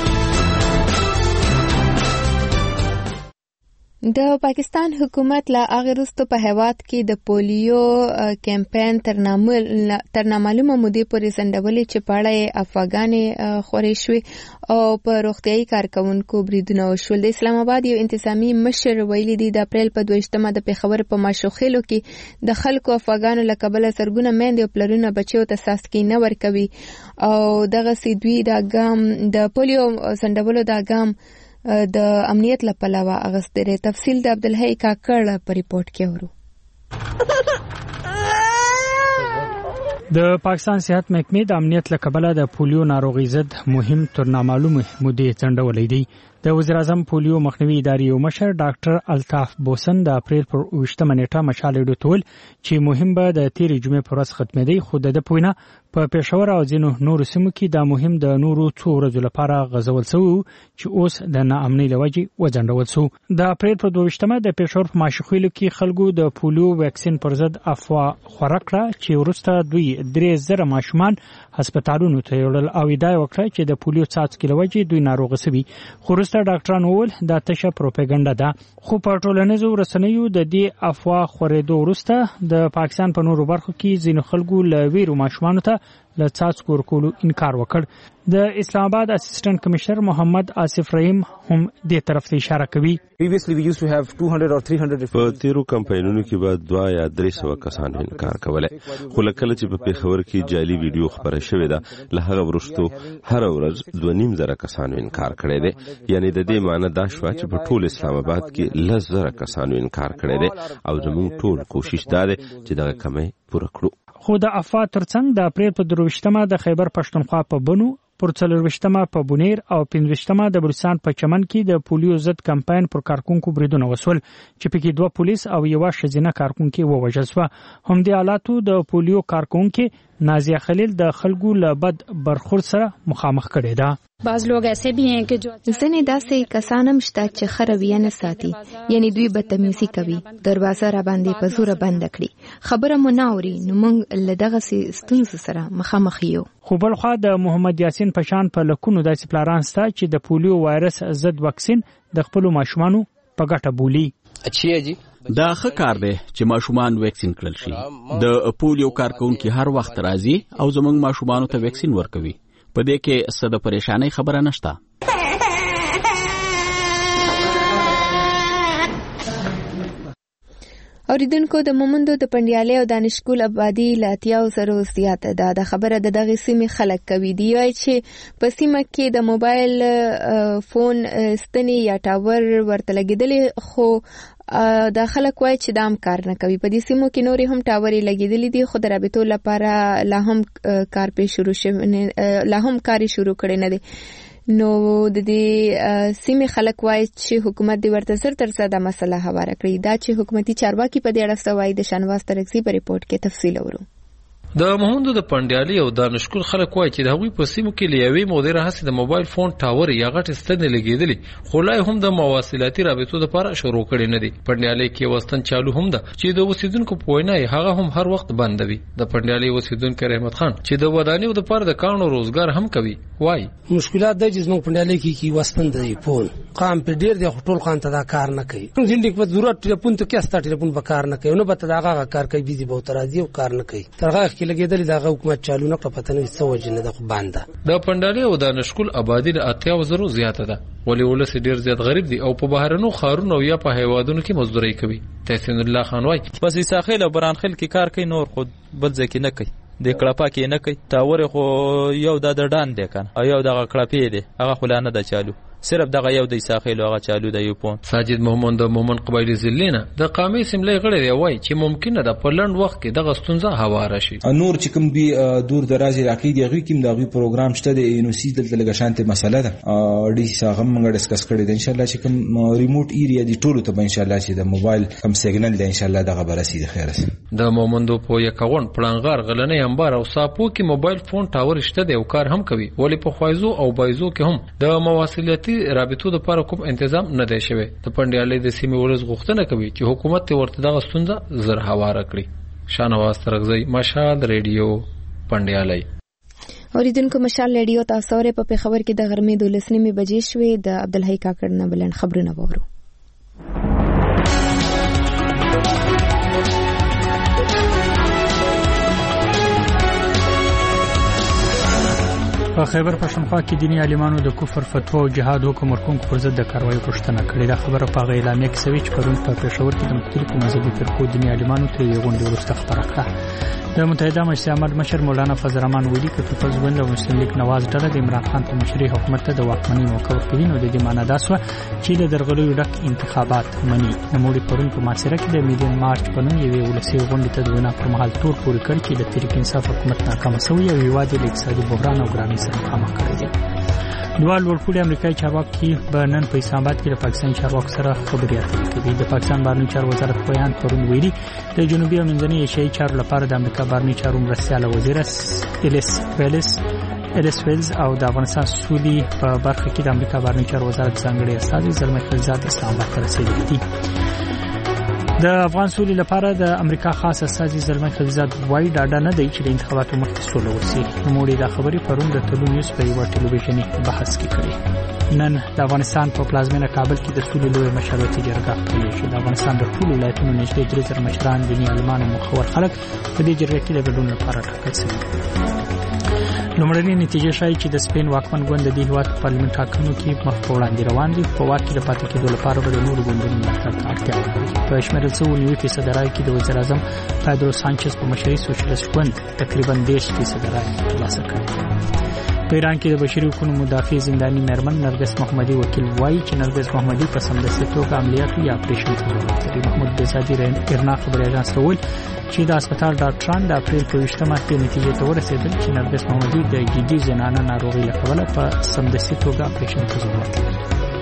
د پاکستان حکومت لا هغه وروسته په هیواد کې د پولیو کمپاین تر نامعلومه مودې پورې ځنډولې چې په اړه یې افواګانې خورې شوې او په روغتیايي کارکونکو بریدونه وشول. د اسلام آباد یو انتظامی مشر ویلي دی د اپریل په 22مه د پیښور په ماشوخیلو کې د خلکو افواګانو له کبله زرګونه میندې او پلرونه بچیو ته ساسکي نه ورکوي او دغه دوی د ګام د پولیو ځنډولو د ګام د امنیت لپاره اغستره. تفصیل د عبدالحی کاکړ په ریپورت کې ورو. د پاکستان صحت محکمې د امنیت لپاره د پولیو ناروغي ضد مهم تر نامعلومه مودې ځنډولې دی. د وزیر اعظم پولیو مخنیوي ادارې یو مشر ډاکټر الطاف بوسن د اپریل پر 28مه نیټه مشال ډوټول چې مهم به د تیرې جمعې پر ورځ ختمېدی، خو د پوینه په پېښور او ځینو نورو سیمو کې دا مهم د نورو څو ورځو لپاره غځول شوی چې اوس د ناامنۍ لوجې وځنډول شو. د اپریل پر 22مه د پېښور په ماشوخیلو کې خلکو د پولیو ویکسین پر ضد افوا خوره کړه چې وروسته دوی 3000 ماشومان هسپتالونو ته یوړل او ادعا وکړه چې د پولیو څاڅکي لوجې دوی ناروغ شوي. خو وروسته ډاکټران وویل دا تشه پروپاګاندا ده. خو په ټولنیزو رسنیو د دې افوا خورېدو وروسته د پاکستان په نورو برخو کې ځینو خلکو له ویرو ماشومانو ته له څاڅکو ورکولو انکار وکړ. د اسلام آباد اسسټنټ کمشنر محمد آصف رحیم هم دې طرف ته اشاره کوي. په تیرو کمپاینونو کې به 2 یا 300 کسان انکار کوله، خو لکه چې په پیښور کې جعلي ویډیو خبره شوې ده له هغه وروسته هر ورځ 2.5 کسان انکار کړي دي. یعنی د دې معنی دا شو چې په ټول اسلام آباد کې 1000 کسان انکار کړي دي او زموږ ټول کوشش دا ده چې دا کمه پوره کړو. خو د افوا ترڅنګ د اپریل په 23مه د خیبر پښتونخوا په بنو، پر 24مه په بونیر او 25مه د بلوچستان په چمن کې د پولیو ضد کمپاین پر کارکونکو بریدونه وسول چې پکې 2 پولیس او یو ښځینه کارکونکو ووژل شو. هم د حالاتو د پولیو کارکونکو نازیه خلیل د خلکو له بد برخورد سره مخامخ کړي ده. بعض لوگ ایسے بھی ہیں کہ جو ځنې داسې کسان هم شته چې ښه رویه نه ساتي، یعنی دوی بدتمیزي کوي، دروازه را باندې په زوره بند کړي، خبره مو نه اوري، نو موږ له دغه ستونزو سره مخامخ یو. خو بلخوا د محمد یاسین پشان په لکونو داسې پلاران سته چې د پولیو وایرس ضد واکسین د خپل ماشومانو په ګټه بولي. اچھا جی دا ښه کار دی چې ماشومان ویکسین کړل شي. د پولیو کارکونکو هر وخت راځي او زموږ ماشومانو ته ویکسین ورکوي. په دې کې څه د پریشانۍ خبره نشته. اوریدونکو د مومندو د پنډیالۍ او دانشګل آبادی له 80,000 زیاته ده. د خبره د دغه سیمې خلک کوي دی چې په سیمه کې د موبایل فون ستنې یا ټاور ورته لګیدلې، خو د خلک وایي چې دا هم کار نه کوي. په دې سیمو کې نورې هم ټاورې لګیدلې دي، خو د رابطو لپاره لا هم کار شروع کړي نه دي. نو د دې سیمې خلک وایي چې حکومت دې ورته زر تر زده مسله هواره کړي. دا چې حکومتي چارواکي په دې اړه څه وایي د شانواز ترکزي په ریپورت کې تفصیل اورو. د مومندو د پنډیالۍ او دانشګل خلک وایي چې د هغوی په سیمو کې له یوې مودې راهیسې د موبایل فون ټاور یا غټې ستنې لګېدلې، خو لا هم د مواصلاتي رابطو لپاره شروع کړي نه دي. پنډیالۍ کې وستن چالو هم ده چې د اوسیدونکو په وینا هغه هم هر وخت بند وي. د پنډیالۍ اوسیدونکو رحمت خان چې د ودانیو لپاره د کارونو روزګار هم کوي وایي مشکلات د جسمو پنډیالۍ کې وستن دی فون قام په ډیر د ټول قان ته دا کار نه کوي. زندګي په ضرورت ټلیفون ته کیسه ټلیفون په کار نه کوي، نو به دغه کار کوي بيزي به تر راځي او کار نه کوي. ترغه کې لګیدل دغه حکومت چالو نه پته نه څه وجه نه د بانده. د پنډیالۍ او دانشګل آبادی له 80,000 زیاته ده، ولې ولس ډیر زیات غریب دي او په بهرنو خارونو یا په هیوادونو کې مزدوري کوي. تحسین الله خان وایي بس ساحل او برانخل کې کار کوي، نور خود بل ځکه نه کوي. د کړپا کې نه کوي، تاور خو یو د ډان دی کنه او یو د کړپې دی، هغه خلانه د چالو صرف دغه یو د ساحل هغه چالو د یو پون. ساجد محمد د مومن قبایلی زلینا د قامي سیملې غړي دی وای چې ممکنه د پلند وخت کې دغه ستونزه هواره شي. نور چې کوم بي دور دراز علاقې دی غوي کوم دغه پروګرام شته د انوسی د لګ شانته مسله ده ډي ساغه موږ ډسکس کړی دی. ان شاء الله چې کوم ریموټ ایریا دی ټولو ته ان شاء الله چې د موبایل کوم سیګنل دی ان شاء الله دغه برسي د خیره. د مومندو په یکون پلانغار غلنې انبار او ساپو کې موبایل فون ټاور شته دی او کار هم کوي، ولی په خوایزو او بایزو کې هم د مواصلات مخابراتي رابطو لپاره کوم تنظیم نه دی شوی. د پنډیالۍ د سیمې ولس غوښتنه کوي چې حکومت ورته دغه ستونزه زر هواره کړي. شانواز ترغزی، مشال ریډیو، پنډیالۍ. اوریدونکو مشال ریډیو تاسو اورئ په پېښور کې د غرمې 12 بجې شوې. د عبدالحی کاکړ نه بلند خبرونه وورو. په خیبر پښتونخوا کې دیني عالمانو د کفر فتوا او جهاد حکم ورکوونکو پر ضد د کاروایی غوښتنه کړې ده. خبره په اعلامیه کې شوې چې پرون په پېښور کې د مختلفو مذهبي فرقو دیني عالمانو ترې یو غونډه وروسته خبره کړه. د متحده مجلس امت مشر مولانا فضل الرحمن ویلي چې پیپلز ګوند او مسلم لیگ نواز ډله د عمران خان په مشرۍ حکومت ته د واکمنۍ موقع ورکوي. نو د دې معنی دا سوه چې د درغلیو ډک انتخابات مني. نوموړي پرون په ماسره کې د میلیون مارچ په نوم یوې ولسي غونډې ته د وینا پر مهال تور پورې کړ چې د تحریک انصاف حکومت ناکامه شوی او هیواد له اقتصادي بحران او ګرانۍ سره مخامخ کړی دی. دوه لوړپوړي امریکایي چارواکي به نن په اسلام آباد کې د پاکستان چارواکو سره خبرې اترې کوي. د پاکستان بهرنیو چارو وزارت بیان پرون ویلي د جنوبي او منځنۍ ایشیایي چارو لپاره د امریکا بهرنیو چارو مرستیاله وزیر الیس ویلز او د افغانستان سولې په برخه کې د امریکا بهرنیو چارو وزارت ځانګړي استازي زلمي خلیلزاد اسلام آباد ته رسیدلي دي. د افغان سولې لپاره د امریکا خاص استازي زلمي خلیلزاد وايي ډاډه نه دی چې د انتخاباتو مخکې سوله وشي. نوموړي دا خبرې پرون د ټلو نیوز په یوه ټلویزیوني بحث کې کړې. نن د افغانستان په پلازمینه کابل کې د سولې لویه مشورتي جرګه پیل شوه. د افغانستان د ټولو ولایتونو نږدې 3000 مشران، دیني عالمان او مخور خلک په دې جرګه کې د ګډون لپاره ټاکل شوي. لومړنۍ نتیجه ښایي چې د سپین واکمن ګوند د دې هېواد په پارلمان ټاکنو کې مخ په وړاندې روان دي. په واک کې د پاتې کېدو لپاره به د نورو ګوندونو ملاتړ ته اړتیا ولري. په شمیرل شویو 90% رایو کې د وزیر اعظم پادرو سانچز په مشرۍ سوشلیست ګوند تقریبا 30% رایې ترلاسه کړې. په ایران کې د بشري حقوقو مدافع زنداني مېرمن نرګس محمدي وکیل وایي چې نرګس محمدي په سمدستي توګه عملیاتو یا اپریشن ته ضرورت لري. محمود بېزادي ایرنا خبري اژانس ته وویل چې د هسپتال ډاکټران د اپریل په 20مه کې نتیجې ته ورسېدل چې نرګس محمدي د جدي زنانه ناروغۍ له کبله په سمدستي توګه اپریشن ته ضرورت لري.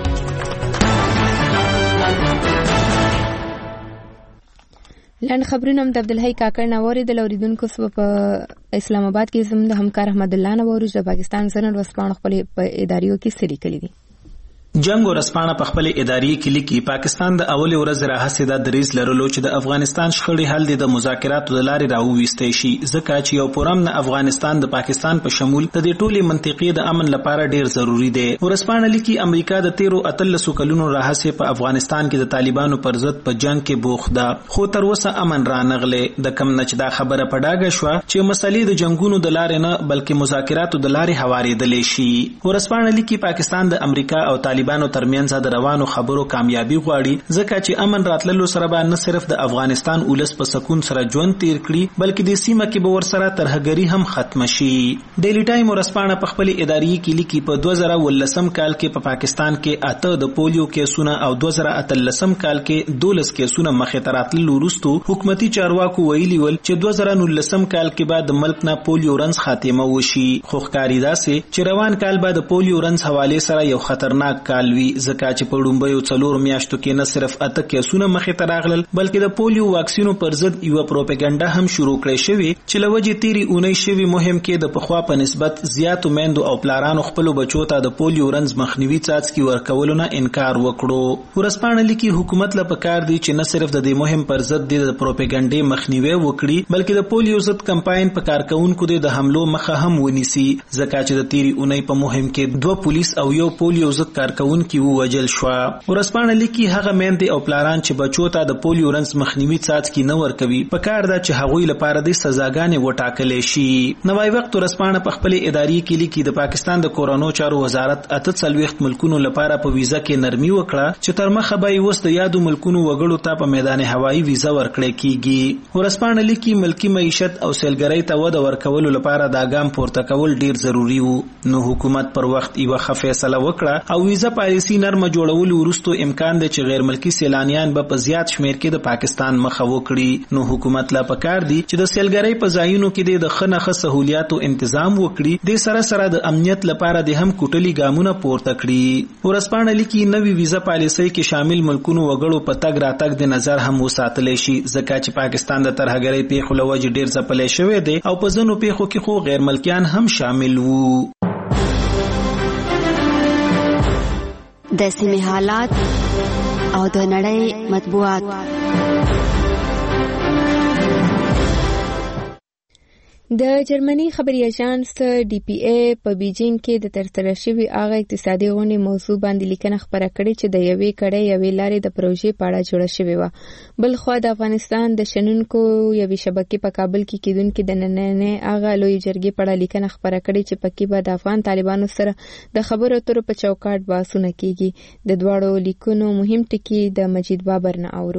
لاند خبرونه هم د عبدالحی کاکړ نه واورېدل. اوریدونکو صبح په اسلام آباد کې زموږ د همکار احمد الله نه واورو چې د پاکستان سند ورځپاڼه خپل په اداریو کې سری کړي دي. جنگ ورځپاڼه په خپل اداري کې لیکي پاکستان د اولې ورځ راهیسې د دریځ لرلو چې د افغانستان شخړې حل د مذاکراتو د لارې راوویستې شي ځکه چې یو پرامن افغانستان د پاکستان په شمول د دې ټولې منطقې د امن لپاره ډیر ضروری دی. ورځپاڼه لیکي امریکا د 13 کلونو راهیسې په افغانستان کې د طالبانو پر ضد په جنگ کې بوخت ده خو تر اوسه امن را نغله. د کم نچ دا خبره پډاګه شو چې مسلې د جنگونو د لارې نه بلکې مذاکراتو د لارې هوارېدلې شي. ورځپاڼه لیکي پاکستان د امریکا او طالبانو ترمنځ د روانو خبرو کامیابی غواړي ځکه چې امن راتللو سره به نه صرف د افغانستان ولس په سکون سره ژوند تیر کړي بلکې د سیمه کې به ورسره ترهګری هم ختم شي. ډیلی ټایم ورځپاڼه په خپل اداري کې لیکي په 2013 کال کې په پاکستان کې 8 د پولیو کیسونه او 2013 کال کې 12 کیسونه مخې ته راتللو وروسته حکومتي چارواکو ویلي ول چې 2019 کال کې بعد د ملک نه پولیو رنځ خاتمه وشي. خو ښکاري داسې چې روان کال بعد د پولیو رنځ حواله سره یو خطرناک کال وی ځکه چې په لومړیو 4 میاشتو کې نه صرف 8 کیسونه مخې ته راغلل بلکې د پولیو واکسینو پر ضد یو پروپاګاندا هم شروع کړې شوې چې لوجې تیری اونۍ شوی مهم کې د پخوا په نسبت زیاتو میندو او پلارانو خپل بچو ته د پولیو رنځ مخنیوي څاڅکي ورکولو نه انکار وکړو. ورځپاڼه لیکي حکومت له پکار دی چې نه صرف د دې مهم پر ضد د پروپاګاندا مخنیوي وکړي بلکې د پولیو ضد کمپاین په کارکونکو د حملو مخه هم ونیسي ځکه چې د تیری اونۍ په مهم کې 2 پولیس او یو پولیو ضد کارکونکو ووجل شو. ورځپاڼه لیکي هغه میندې او پلاران چې بچو ته د پولیو رنځ مخنیوي څاڅکي نه ورکوي په کار ده چې هغوی لپاره د سزاګانې وټاکلې شي. نوای وخت ورځپاڼه په خپل اداري کې لیکي د پاکستان د کورونو چارو وزارت 48 ملکونو لپاره په ویزا کې نرمي وکړه چې تر مخه به وس د یادو ملکونو وګړو ته په میدان هوایي ویزا ورکړې کیږي. ورځپاڼه لیکي ملکی معیشت او سیلګرۍ ته وده ورکولو لپاره دا ګام پورته کول ډیر ضروری وو. نو حکومت پر وخت یو ښه فیصله وکړه او ویزا پالیسی نرمه جوړول ورستو امکان دی چې غیر ملکی سیلانیان به په زیات شمیر کې د پاکستان مخه وکړي. نو حکومت لا پکار دی چې د سیلګرۍ په ځایونو کې د خنخه سہولیاتو تنظیم وکړي د سره سره د امنیت لپاره د هم کوټلی ګامونه پورته کړي. ورځپاڼه لیکي نوې ویزا پالیسۍ کې شامل ملکونو وګړو په تګ راتګ د نظر هم وساتل شي ځکه چې پاکستان د ترهګرۍ پیښو لوجې ډیر ځپلې شوی دی او په ځینو پیښو کې خو غیر ملکیان هم شامل وو. د سیمې حالات او د نړۍ مطبوعات. د جرمني خبري اژانس ډي پی ای په بیجینګ کې د ترسره شوي هغه اقتصادي غونډې موضوع باندې لیکنه خبره کړې چې د یوې کړۍ یوې لارې د پروژې په اړه جوړه شوې وه. بلخوا د افغانستان د شنونکو یوې شبکې په کابل کې کېدونکې د نننۍ هغه لوی جرګې په اړه لیکنه خبره کړې چې پکې به د افغان طالبانو سره د خبرو اترو په چوکاټ بحثونه کېږي. د دواړو لیکونو مهم ټکي د مجید بابر نه اورو.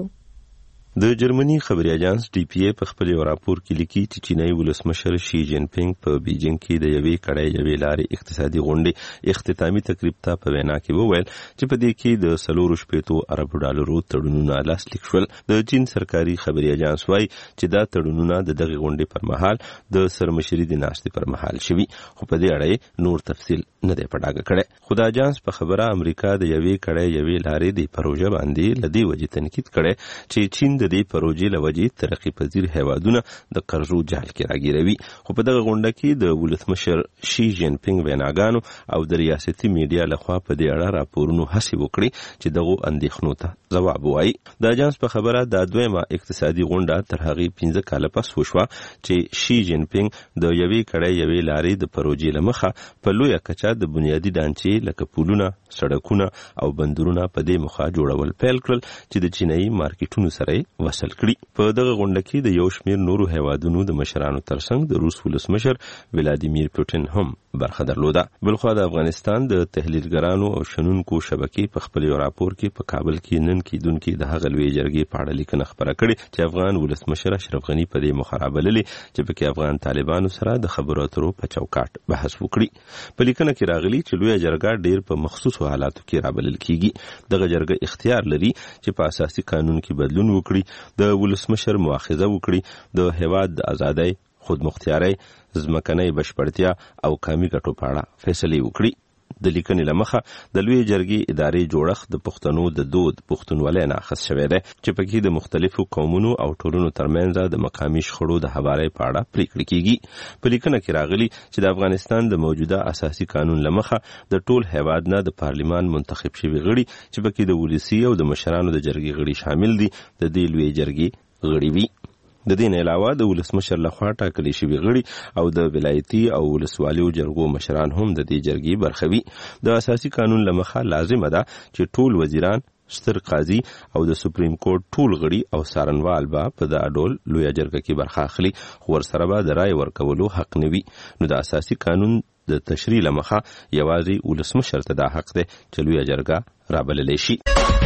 د جرمني خبري اژانس ډي پی ای په خپل راپور کې لیکي چې چینایي ولسمشر شي جین پینګ په بیجینګ کې د یوې کړۍ یوې لارې اقتصادي غونډې اختتامي تقریب ته په وینا کې وویل چې په دې کې د 4.8 ارب ډالرو تړونونه لاسلیک شول. د چین سرکاري خبري اژانس وايي چې دا تړونونه د دغه غونډې پر مهال د سرمشري د ناستې پر مهال شوي، خو په دې اړه نور تفصیل نه دی په ډاګه کړی. خو د اژانس په خبره امریکا د یوې کړۍ یوې لارې د پروژه باندې لدی وجې تنقید کړي چې چین د دې پروژې لوجې ترقی پذیر هیوادونه د قرضو جال کې راګیروي. خو په دغه غونډه کې د ولسمشر شي جین پینګ ویناګانو او د ریاستي میډیا لخوا په دې اړه راپورونو هڅې وکړي چې دغه اندېښنو ته ځواب وایي. د اژانس په خبره د دویمه اقتصادي غونډه تر هغې 15 کاله پس وشوه چې شي جین پینګ د یوې کړۍ یوې لارې د پروژې لمخه په لویه کچه د بنیادي ډانچې لکه پلونه، سړکونه او بندرونه په دې مخه جوړول پیل کړل چې د چینایي مارکیټونو سره وصل کړي. په دغه غونډه کې د یو شمېر نورو هیوادونو د مشرانو ترڅنګ د روس ولسمشر ولادیمیر پوتین هم برخه درلوده. بلخوا د افغانستان د تحلیلګرانو او شنونکو شبکې په خپل راپور کې په کابل کې نن کېدونکې د هغه لوی جرګې په اړه لیکنه خبره کړې چې افغان ولسمشر اشرف غني په دې مخابللې چې پکې افغان طالبانو سره د خبرو اترو په چوکاټ بحث وکړي. په لیکنه کې راغلي چې لوی جرګه ډېر په مخصوصو حالاتو کې رابلل کیږي. دغه جرګه اختیار لري چې په اساسي قانون کې بدلون وکړي، د ولسمشر مؤاخذه وکړي، د هیواد د ازادۍ، خودمختیارۍ، ځمکنۍ بشپړتیا او قومي ګټو په اړه فیصلې وکړي. د لیکنې لمخه د لوی جرګې ادارې جوړښت د پښتنو د دود پښتونولۍ نه اخذ شوی دی چې پکې د مختلفو قومونو او ټولنو ترمنځ د مقامي شخړو د حوالې په اړه پریکړې کیږي. په لیکنه کې راغلي چې د افغانستان د موجوده اساسي قانون لمخه د ټول هیواد نه د پارلیمان منتخب شوي غړي چې پکې د ولسی او د مشرانو د جرګې غړي شامل دي د دې لوی جرګې غړي وي. د دې نه علاوه د ولسمشر لخوا ټاکلي شوي غړي او د ولایتي او ولسوالیو جرګو مشران هم د دې جرګې برخه وي. د اساسي قانون لمخه لازمه ده چې ټول وزیران، ستر قاضي او د سپریم کورټ ټول غړي او څارنوال به په دغه ډول لویه جرګه کې برخه اخلي، خو ورسره به د رای ورکولو حق نه وي. نو د اساسي قانون د تشریح لمخه یوازې ولسمشر ته دا حق دی چې لویه جرګه رابللی شي.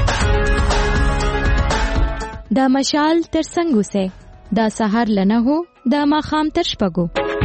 دا مشال تر څنګه سه دا سحر لنه هو دا ماخام تر شپګو.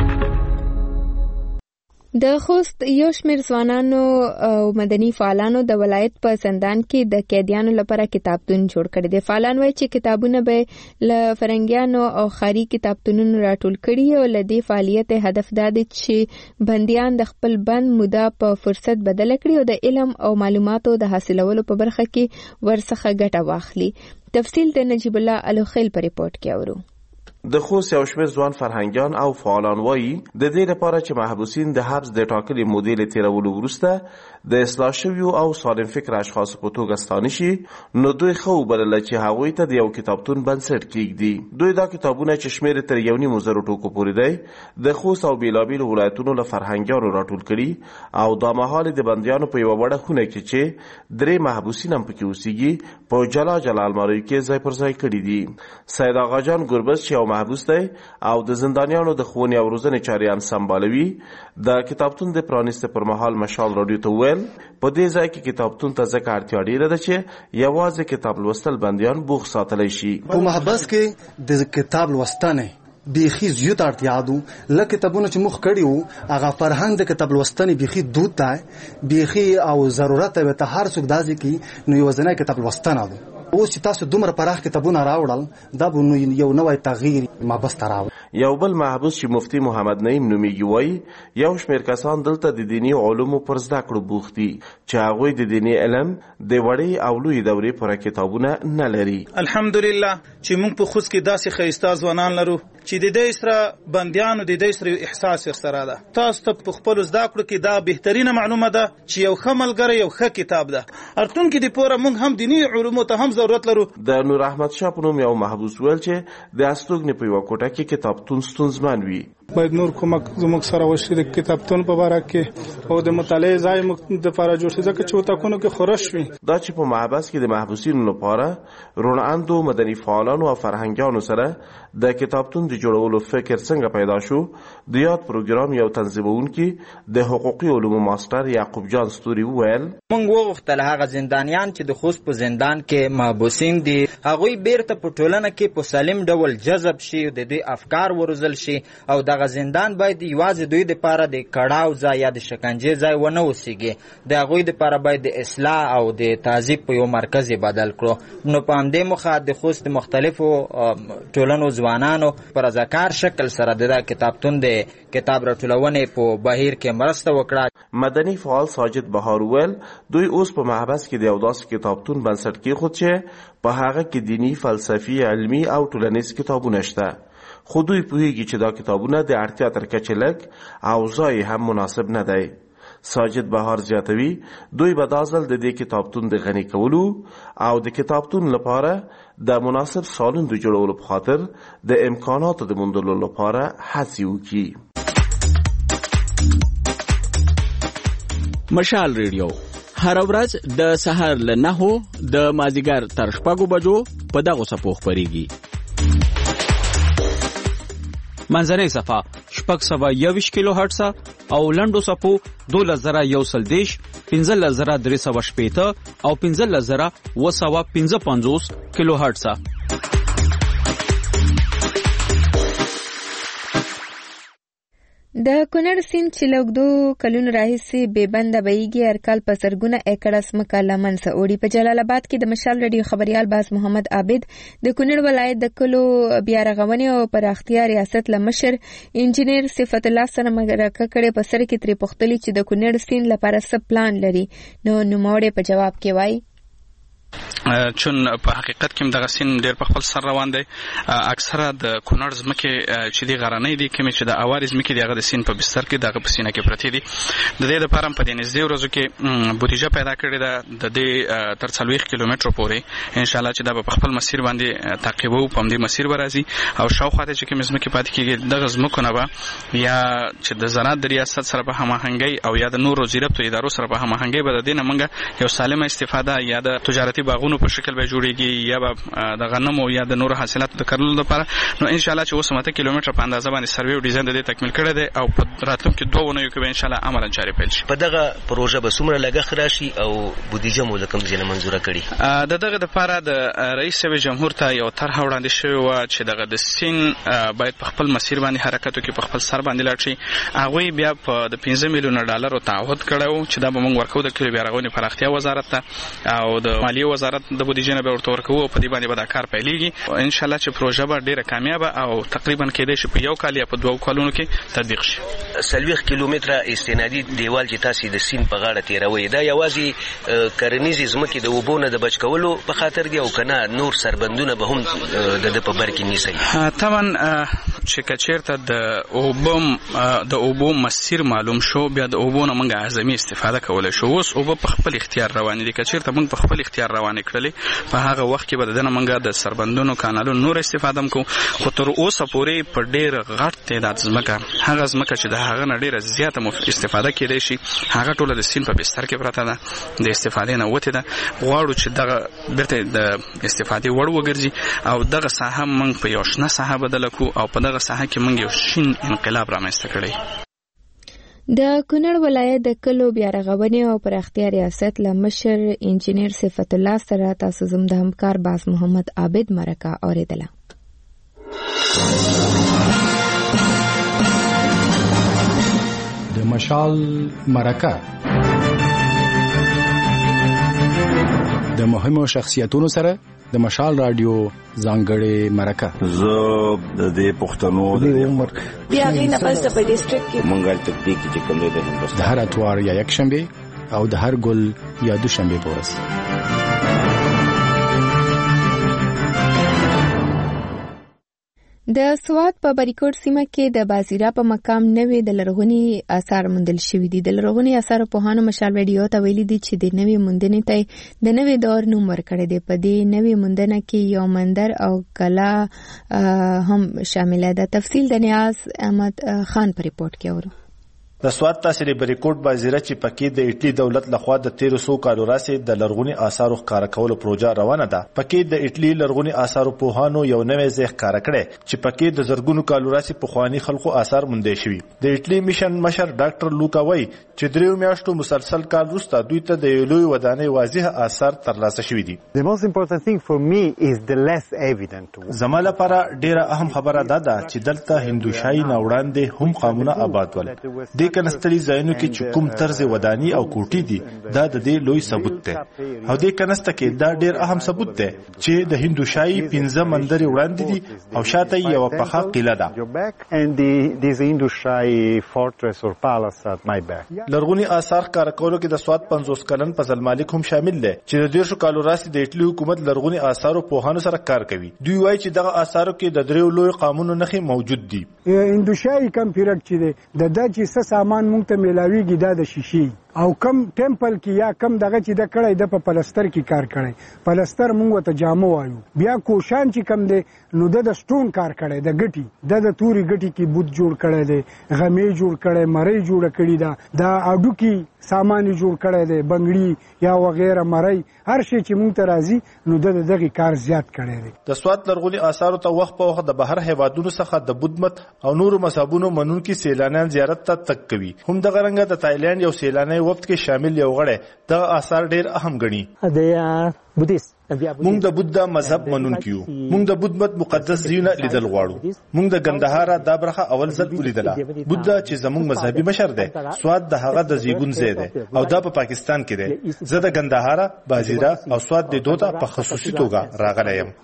د خوست یو شمېر ځوانانو او مدني فعالانو د ولایت په زندان کې د قیدیانو لپاره کتابتون جوړ کړی دی. فعالان وایي چې کتابونه به له فرنګیانو او خاري کتابتونونو راټول کړي او له دې فعالیت هدف دا دی چې بندیان د خپل بند موده په فرصت بدل کړي او د علم او معلوماتو د حاصلولو په برخه کې ورڅخه ګټه واخلي. تفصیل د نجیب الله الوخیل په ریپورت کې اورو. د خوست یو شمېر ځوان فرهنګیان او فعالان وایي د دې لپاره چې محبوسین د حبس د ټاکلي مودې له تېرولو وروسته د اصلاح شویو او سالم فکر اشخاصو په توګه ستانه شي، نو دوی ښه وبلله چې هغوی ته د یو کتابتون بنسټ کیږدي. دوی دا کتابونه چې شمېر تر 1.5 ټوکو پورې دی د خوست او بېلابېلو ولایتونو له فرهنګیانو راټول کړي او دا مهال د بندیانو په یوه وړه خونه کې چې 3 محبوسین هم پکې اوسېږي په جلا جلا الماریو کې ځای پر ځای کړي دي. سید آغاجان ګربز چې یو محبوس دی او د زندانیانو د ښوونې او روزنې چارې هم سمبالوي، د کتابتون د پرانیستې پر مهال مشال راډیو ته وویل په دې ځای کې کتابتون ته ځکه اړتیا ډېره ده چې یوازې کتاب لوستل بندیان بوخت ساتلی شي. په محبس کې د کتاب لوستنې بیخي زیات اړتیا ده. لکه کتابونه چې موږ کړي وو هغه فرهنګ د کتاب لوستنې بیخي دود دی، بیخي او ضرورت به ته هر څوک داسې کې نو یو ځنه کتاب لوستنه ده. اوس تاسو دومره پراخ کتابونه راوړل دا به یو نوې تغییر مابس تراوي. یو بل محبوس چې مفتی محمد نعیم نومیږي وایي یو شمېر کسان دلته د دینی علومو پر زده کړو بوخت دي چې هغوی د دینی علم د وړې او لوی دورې پوره کتابونه نه لري. الحمدلله چې موږ په خوست کې داسې ښایسته ځوانان لرو چې د دې سره بندیانو د دې سره احساس سره ده. تاسو ته په خپل زده کړو کې دا بهترینه معلومه ده چې یو ښه ملګری یو ښه کتاب ده. ارتون کې د پوره موږ هم دینی علومو ته هم ضرورت لرو. د نور احمد شاه په نوم یو محبوس ویل چې د استوګنې په یوه کوټه کې کتابتون ستونزمن وي. باید نور کومک زموږ سره وشي د کتابتون په باره کې او د مطالعې ځای موږ دپاره جوړ شي ځکه چې اتاقونو کې خورش وي. دا چې په محبس کې د محبوسینو لپاره روڼاندو مدني فعالانو او فرهنګیانو سره د کتابتون د جوړولو فکر څنګه پیدا شو د یاد پروګرام یو تنظیمونکي د حقوقي علومو ماستر یعقوب جان ستوري وویل موږ وغوښتل هغه زندانیان چې د خوست په زندان کې محبوسین دي هغوی بیرته په ټولنه کې په سالم ډول جذب شي د دوی افکار وروزل شي او دغه زندان باید یوازې دوی دپاره د کړاو ځای یا د شکنجې ځای ونه اوسیږي د هغوی دپاره باید د اصلاح او د تعذیب په یو مرکز بدل کړو. نو په همدې موخه د خوست مختلفو ټولنو ځوانانو په رضاکار شکل سره د کتابتون د کتاب راټولونې په بهیر کې مرسته وکړه. مدني فعال ساجد بهار ویل دوی اوس په محبس کې د یو داسې کتابتون بنسټ کېښود چې په هغه کې دیني فلسفي علمي او ټولنیز کتابونه شته خو دوی پوهیږي چې دا کتابونه د اړتیا تر کچې لږ او ځای هم مناسب نه دی. ساجد بهار زیاتوي دوی به دا ځل د دې کتابتون د غني کولو او د کتابتون لپاره د مناسب سالون د جوړولو په خاطر د امکاناتو د موندلو لپاره هڅې وکړي. مشال ریډیو هر ورځ د سهار له 9 د مازیګر تر 6 بجو په دغه صفو خبريږي. منځنۍ صفه 621 کیلو هرتز او لنډو صفو 2110 15380 او 15255 کیلو هرتز. د کونړ سیند چې له اوږدو کلونو راهیسې بې بنده بهیږي هر کال په زرګونه ایکړه ځمکه له منځه وړي. په جلال آباد کې د مشال راډیو خبریال باز محمد عابد د کونړ ولایت د کلو بیا رغونې او پراختیا ریاست له مشر انجینیر صفت الله سره مرکه کړې. په سر کې ترې پوښتلي چې د کونړ سیند لپاره څه پلان لري. نو نوموړی په جواب کې وایي چون په حقیقت کې دغه سین ډېر په خپل سر روان دی. اکثره د کونړ ځمکې چې دی غرنۍ دي کومې چې د اوارې ځمکې دي هغه د سین په بستر کې دغه په سینه کې پرتې دي. د دې لپاره په دې نږدې ورځو کې بودیجه پیدا کړې ده د دې تر 40 کیلومترو پورې ان شاء الله چې دا په خپل مسیر باندې تعقیبو په دې مسیر برازي او شاوخوا ته چې کومې ځمکې پاتې کېږي دغه ځمکو نه به یا چې د زراعت د ریاست سره په هماهنګۍ او یا د نورو زیربطو ادارو سره په هماهنګۍ به د دې نه موږ یو سالمه استفاده یا د تجارتي باغونو په شکل به جوړیږي یا به د غنمو یا د نورو حاصلاتو د کرلو لپاره. نو ان شاء الله چې اوس ماته کیلومتر په اندازه باندې سروې او ډیزاین د دې تکمیل کړی دی او په راتلونکي 2 ونیو کې به ان شاء الله عملاً جاری پیل شي. په دغه پروژه به څومره لګښت راشي او بودیجه مو کوم ځای نه منظوره کړي؟ د دغه لپاره د رئیس جمهور ته یو طرح وړاندې شوی و چې دغه د سین باید په خپل مسیر باندې حرکت وکړي په خپل سر باندې لاړ شي. هغه بیا په د 15 میلیون ډالر تعهد کړو چې دا به موږ ورکو د کلی بیا رغونې پراختیا وزارت ته او د مالیې وزارت د بودیجې نه به ورته ورکو په دې باندې به دا کار پیلېږي. ان شاء الله چې پروژه به ډیره کامیاب او تقریبا کېدای شي په یو کال یا په 2 کالونو کې تطبیق شي. 40 کیلومتره استنادي دیوال چې تاسو د سین په غاړه تیروي دا یوازې کرنیزې ځمکې د اوبو نه د بچ کولو په خاطر دی او کنه نور سربندونه به هم د په بر کې نیسي؟ طبعا چې کچیرته د اوبو مسیر معلوم شو بیا د اوبو نه موږ اعظمي استفاده کولای شو. اوس اوبه په خپل اختیار روان دي. کچیرته موږ په خپل اختیار روان کړلې په هغه وخت کې به دنه موږ د سربندونو کانالونو نور استفاده وکړو. خو تر اوسه پورې په ډېر غټ تعداد ځمکه هغه ځمکه چې د هغه نه ډېره زیاته استفاده کېدای شي هغه ټوله د سیند په بستر کې پرته ده د استفادې نه وتې ده. غواړو چې دغه بیرته د استفادې وړ وګرځي او دغه ساحه موږ په یو شنه ساحه بدله کړو او په دغه ساحه کې موږ یو شین انقلاب رامنځته کړی. د کونړ ولایت د کلو بیا رغونې او پراختیا ریاست له مشر انجینیر صفت الله سره تاسو زم د همکار باز محمد عابد مرکه اوریدله. د مشال مرکه د مهمو شخصیتونو سره د مشال رادیو ځانګړې مرکه زه د پښتنو د عمر بیا غي نه پس په ډیسټریکټ کې مونږه تطبیق چې کوم د هندوستان د هر اتوار یا یک شنبه او د هر ګل یا دوشنبه په ورځ. د سوات په بریکوټ سیمه کې د بازیرا په مقام نوې د لرغوني آثار موندل شوي دي. د لرغوني آثار په هانو مشال ویډیو ته ویلي دي چې د نوې موندنې ته د نوې دور نوم ورکړی دی. په دې نوې موندنه کې یو مندر او کلا هم شامل ده. تفصیل د نیاز احمد خان په ریپورت کې اورو. د سوات تحصیل بریکوټ بازیره چې پکې د ایټلی دولت لخوا د 1300 کالو راځي د لرغوني آثارو ښکار کولو پروژه روانه ده. پکې د ایټلی لرغوني آثارو په هانو یو نوې ځای ښکار کړي چې پکې د زرګونو کالو راځي په خواني خلکو آثار موندل شوي. د ایټلی میشن مشر ډاکټر لوکا وای چې 3 میاشتو مسلسل کال وروسته دوی ته د لوی ودانۍ واضح آثار ترلاسه شوي دي. The most important thing for me is the less evident. زما لپاره ډیره اهم خبره ده چې دلته هندوشاهي نوړاندې هم قامونه آباد ول. د کنستلي ځایونو کې چې کوم طرز ودانی او کوټي دي دا د دې لوی ثبوت دی. او د کنسته کې دا ډیر اهم ثبوت دی چې د هندوشاهي 15 مندرې وړاندې دي او شاته یو پخه قلعه ده. And this Hindushai fortress or palace at my back. لرغوني آثار کارکولو کې د سوات 50 کلن فضل مالک هم شامل دی چې د 150 کالو راځي د ایټلی حکومت لرغوني آثارو په هانو سره کار کوي. دوی وایي چې دغه آثارو کې د دریو لوی قانونو نښې موجود دي. هندوشاهي کم پیرک چې د دچې څه سامان مونږ ته ملاویږي دا د شیشې او کم ټیمپل کې یا کم دغه چې د کړای د په پلستر کې کار کړی. پلستر مونږ ته جامو وایو. بیا کوشان چې کم دی نو د سټون کار کړی د ګټي د توري ګټي کې بوت جوړ کړی دی, غمې جوړ کړی, مړی جوړ کړی دا د اډو کې سامان جوړ کړی دی, بنگړي یا وغیرہ مړی هر شی چې مونږ ته راځي نو د دغه کار زیات کړی دی. د سوات لرغوني آثارو ته وخت په وخت د بهر هیوادونو څخه د بودمت او نورو مذهبونو منونکي سیلانیان زیارت ته تګ کوي. هم د غرنګ د تایلند یو سیلانی وفد کې شامل یو غړی د آثار ډیر اهم غني. مونږ د بودا مذهب منونکي یو. مونږ د بودمت مقدس ځایونه لیدل غواړو. مونږ د ګندهارا دا برخه اول ځل ولیدله. بودا چې زموږ مذهبي مشر دی سوات د هغه د زیګون ځای دی او دا په پاکستان کې دی. زه د ګندهارا بازیرا او سوات د دوه په خصوصي توګه راغلی یم.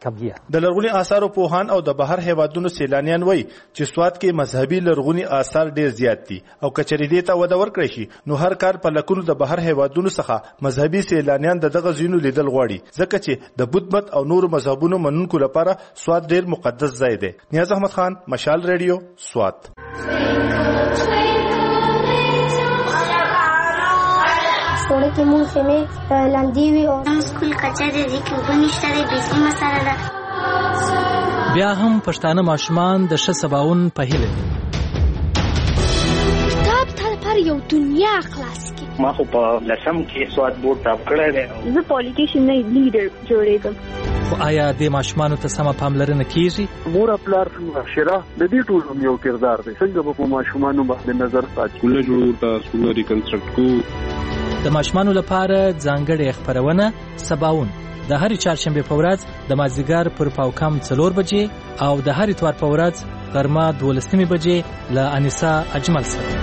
د لرغوني آثارو پوهان او د بهر هیوادونو سیلانیان وایي چې سوات کې مذهبي لرغوني آثار ډیر زیات دي او کچری دې ته وده ورکړي شي نو هر کار په لکونو د بهر هیوادونو څخه مذهبي سیلانیان دغه ځینو لیدل غواړي ځکه چې د بودمت او نور مذهبونو منونکو لپاره سوات ډیر مقدس ځای دی. نیاز احمد خان مشال ریډیو سوات. سوړه کې مونږ خیمه لاندې وی او سکول کچا دې کې وبنشته دې بيسي مساله ده. بیا هم پښتانه ماشومان د ښه سباون په هیله دي. کتاب تل پر یو دنیا خلاص کی. ما خو په لسم کې سواد بورډ ټاپ کړی دی. زه پالیټیشن نه لیډر جوړېږم. خو آیا د ماشومانو ته سمه پاملرنه کیږي؟ مور پلار شره د دې ټول یو کردار دی. څنګه په ماشومانو باندې نظر ساتي. کله جوړ تا سکول ریکنسټرکټ کو. د ماشومانو لپاره ځانګړې خبرونه سباون د هر چهارشنبه په ورځ د مازیګر پر پاوکم 4 بجې او د هر اتوار په ورځ غرمه 12 بجې له انیسا اجمل سره.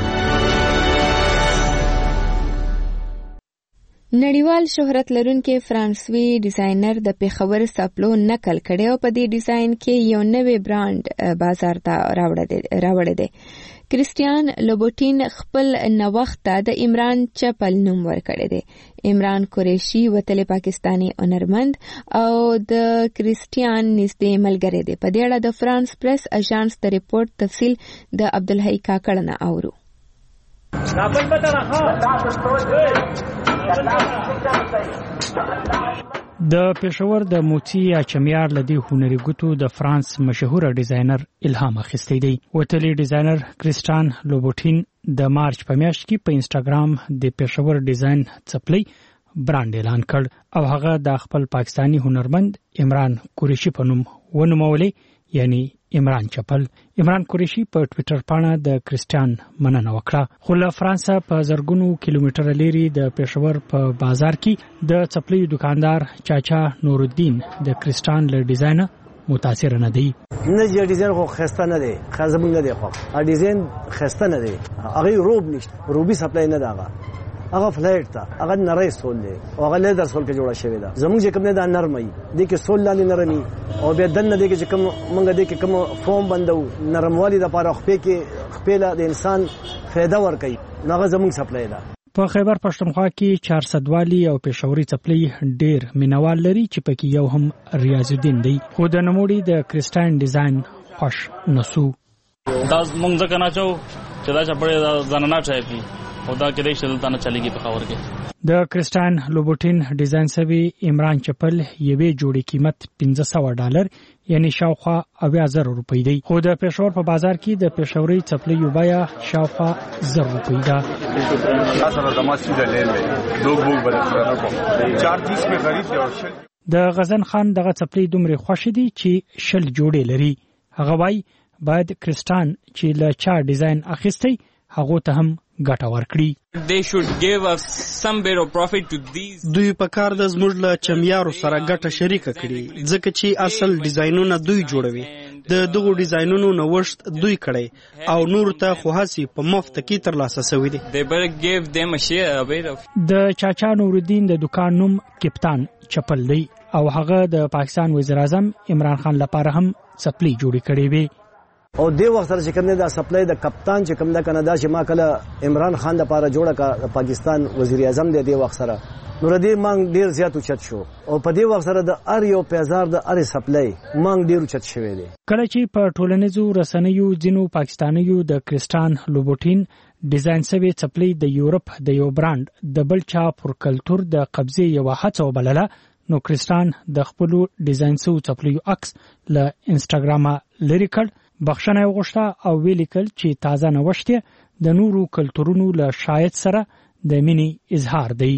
نړیوال شهرت لرونکي فرانسوي ډیزاینر د پیښور سپلو نقل کړي او په دې ډیزاین کې یو نوې برانډ بازار ته راوړی دی. کریسټیان لوبوټین خپل نوښت ته د عمران چپل نوم ورکړی دی. عمران قریشي وتلی پاکستانی هنرمند او د کریسټیان نږدې ملګری دی. په دې اړه د فرانس پریس اژانس د ریپورت تفصیل د عبدالحی کاکړ نه اورو. د پېښور د موتی اچمیار لدی هنري ګوتو د فرانس مشهور ډیزاینر الهام اخیستی دی. وتلی ډیزاینر کریسټیان لوبوټین د مارچ په میاشت کې په انسټاګرام د پېښور ډیزاین چپلی برانډ اعلان کړ او هغه د خپل پاکستانی هنرمند عمران قریشي په نوم ونومولې یعنی عمران چپل. عمران قریشي په ټوئیټر باندې د کریسټیان مننه وکړه. خو له فرانسه په زرګونو کیلومتره لري د پېښور په بازار کې د چپلی دکاندار چاچا نورالدین د کریسټیان له ډیزاین متاثر نه دی. نه چې ډیزاین خو خسته نه دی، خزمون نه دی، خو ډیزاین خسته نه دی. هغه روب نشته، روبي سپلای نه داغه. هغه فلایټ ته هغه نری سول دی او هغه لیدر سول کې جوړه شوې ده. زموږ چې کوم نه دا نرمي دي کې سول لاندې نرمي او بیا دنه دي کې کوم مونږ دي کې کوم فوم بندو نرموالي د لپاره خپې کې خپل د انسان فایده ور کوي هغه زموږ سپلای ده. په خیبر پښتونخوا کې 400 والی او پېښوري چپلۍ ډېر مینوال لري چې پکې یو هم ریاض الدین دی خو د نموړي د کرسټاین ډیزاین خوش نسو. دا مونږ ځکه نه چو چې دا چپړې ځاننا ټایپي او دا کې رښتیا دلته نه چلیږي په خبر کې. د کرسټاین لوبوټین ډیزاین سوي عمران چپل یوې جوړې قیمت $500 یعنی شاوخوا 80,000 روپۍ دی خو د پېښور په بازار کې د پېښوري چپلۍ بیه شاوخوا 1,000 روپۍ ده. د غزن خان دغه چپلۍ دومره خوښ دي چې 10 جوړې لري. هغه وايي باید کرسټان چې له چا ډیزاین اخیستی هغه ته هم ګټه ورکړي. دوی په کار د زموږ له چمیارو سره ګټه شریکه کړي ځکه چې اصل ډیزاینونه دوی جوړوي. د دغو ډیزاینونو نوښت دوی کړي او نور ته خو هسي په مفت کې ترلاسه شوی دی. د چاچا نورالدین د دکان نوم کپتان چپل دی او هغه د پاکستان وزیر اعظم عمران خان لپاره هم سپلۍ جوړې کړې وي. او د وخت سره چې کوم نه د سپلای د کپتان چې کوم د کاناډا چې ما کله عمران خان لپاره جوړه کا پاکستان وزیر اعظم د وخت سره نور دې مانګ ډیر زیات اوچت شو او په دې وخت سره د ار یو پیزار د ار سپلای مانګ ډیر اوچت شوی دی. کله چې په ټولنیزو رسنیو ځینو پاکستانیو د کرسټان لوبوټین ډیزاین سوي چپلۍ د یورپ د یو برانډ د بل چا پر کلچر د قبضه یو هڅه وبلله نو کرسټان د خپل ډیزاین سو چپلۍ عکس له انستګرام لري کړ بخښنه وغوښته او ویل کړ چې تازه نوښت د نورو کلتورونو له شاید سره د مینې اظهار دی.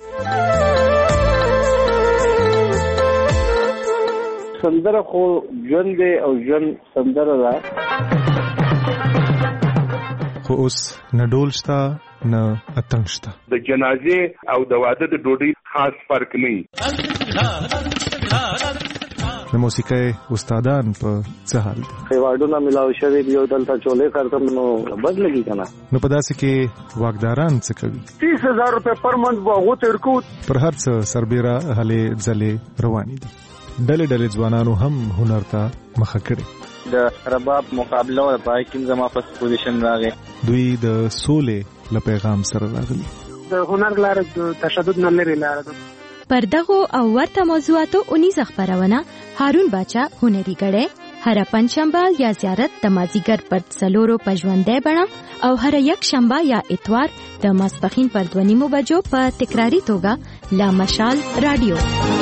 سندره خو ژوند دی او ژوند سندره ده خو اوس نه ډول شته نه اتڼ شته. د جنازې او د واده د ډوډۍ خاص فرق نه د موسیقۍ استادان په څه حال دي؟ ایوارډونه ملاو شوي دي او دلته چولې کارتم نو بد لګي کنه. نو په داسې کې واګداران څه کوي؟ 30,000 روپے پر منث واغو تر کو پر هر څه سربېره هلې ځلې روانې دي. ډلې ځوانانو هم هنر ته مخه کړي. د رباب مقابله او پای کې زما په پوزیشن راغی. دوی د سولې له پیغام سره راغلي. د هنر لاره د تشدد نه لري لاره ده. پر دغو او ورته موضوعاتو اونیزه خبرونه هارون باچا هنري غړې هر پنځشنبه یا زیارت د مازیګر پر 4 پژوندې بڼه او هر یک شنبه یا اتوار د ماسپخین پر 2 بجو په تکراری توګه لا مشال رادیو.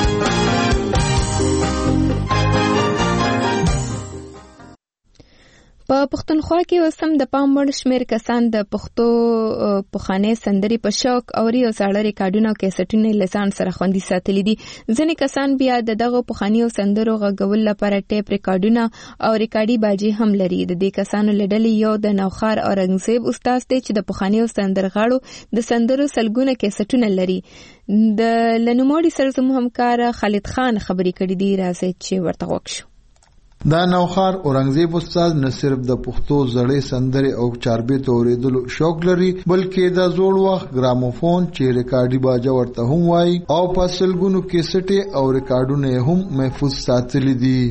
په پښتونخوا کې اوسم د پام وړ شمیر کسان د پښتو پخوانۍ سندرې په شوق اوري او ساړه ریکارډونه او کیسټونه لسان سره خوندي ساتلي دي. ځینې کسان بیا دغه پخوانیو سندرو غږول لپاره ټیپ ریکارډونه او ریکارډي باجی هم لري. د دې کسانو لړلې یو د نوخار اورنګزیب استاد دی چې د پخوانیو سندرغاړو د سندرو سلګونه کیسټونه لري. د لنوموړي سره زموږ همکار خالد خان خبرې کړې دي راځي چې ورته وښیو. دا نوخار اورنګزیب استاد نه صرف د پښتو زړې سندرې او چاربیت اوریدلو شوق لري بلکې د زوړ وخت ګراموفون چې ریکارډي باجه ورته هم وایي او په سلګونو کیسټې او ریکارډونه هم محفوظ ساتلي دي.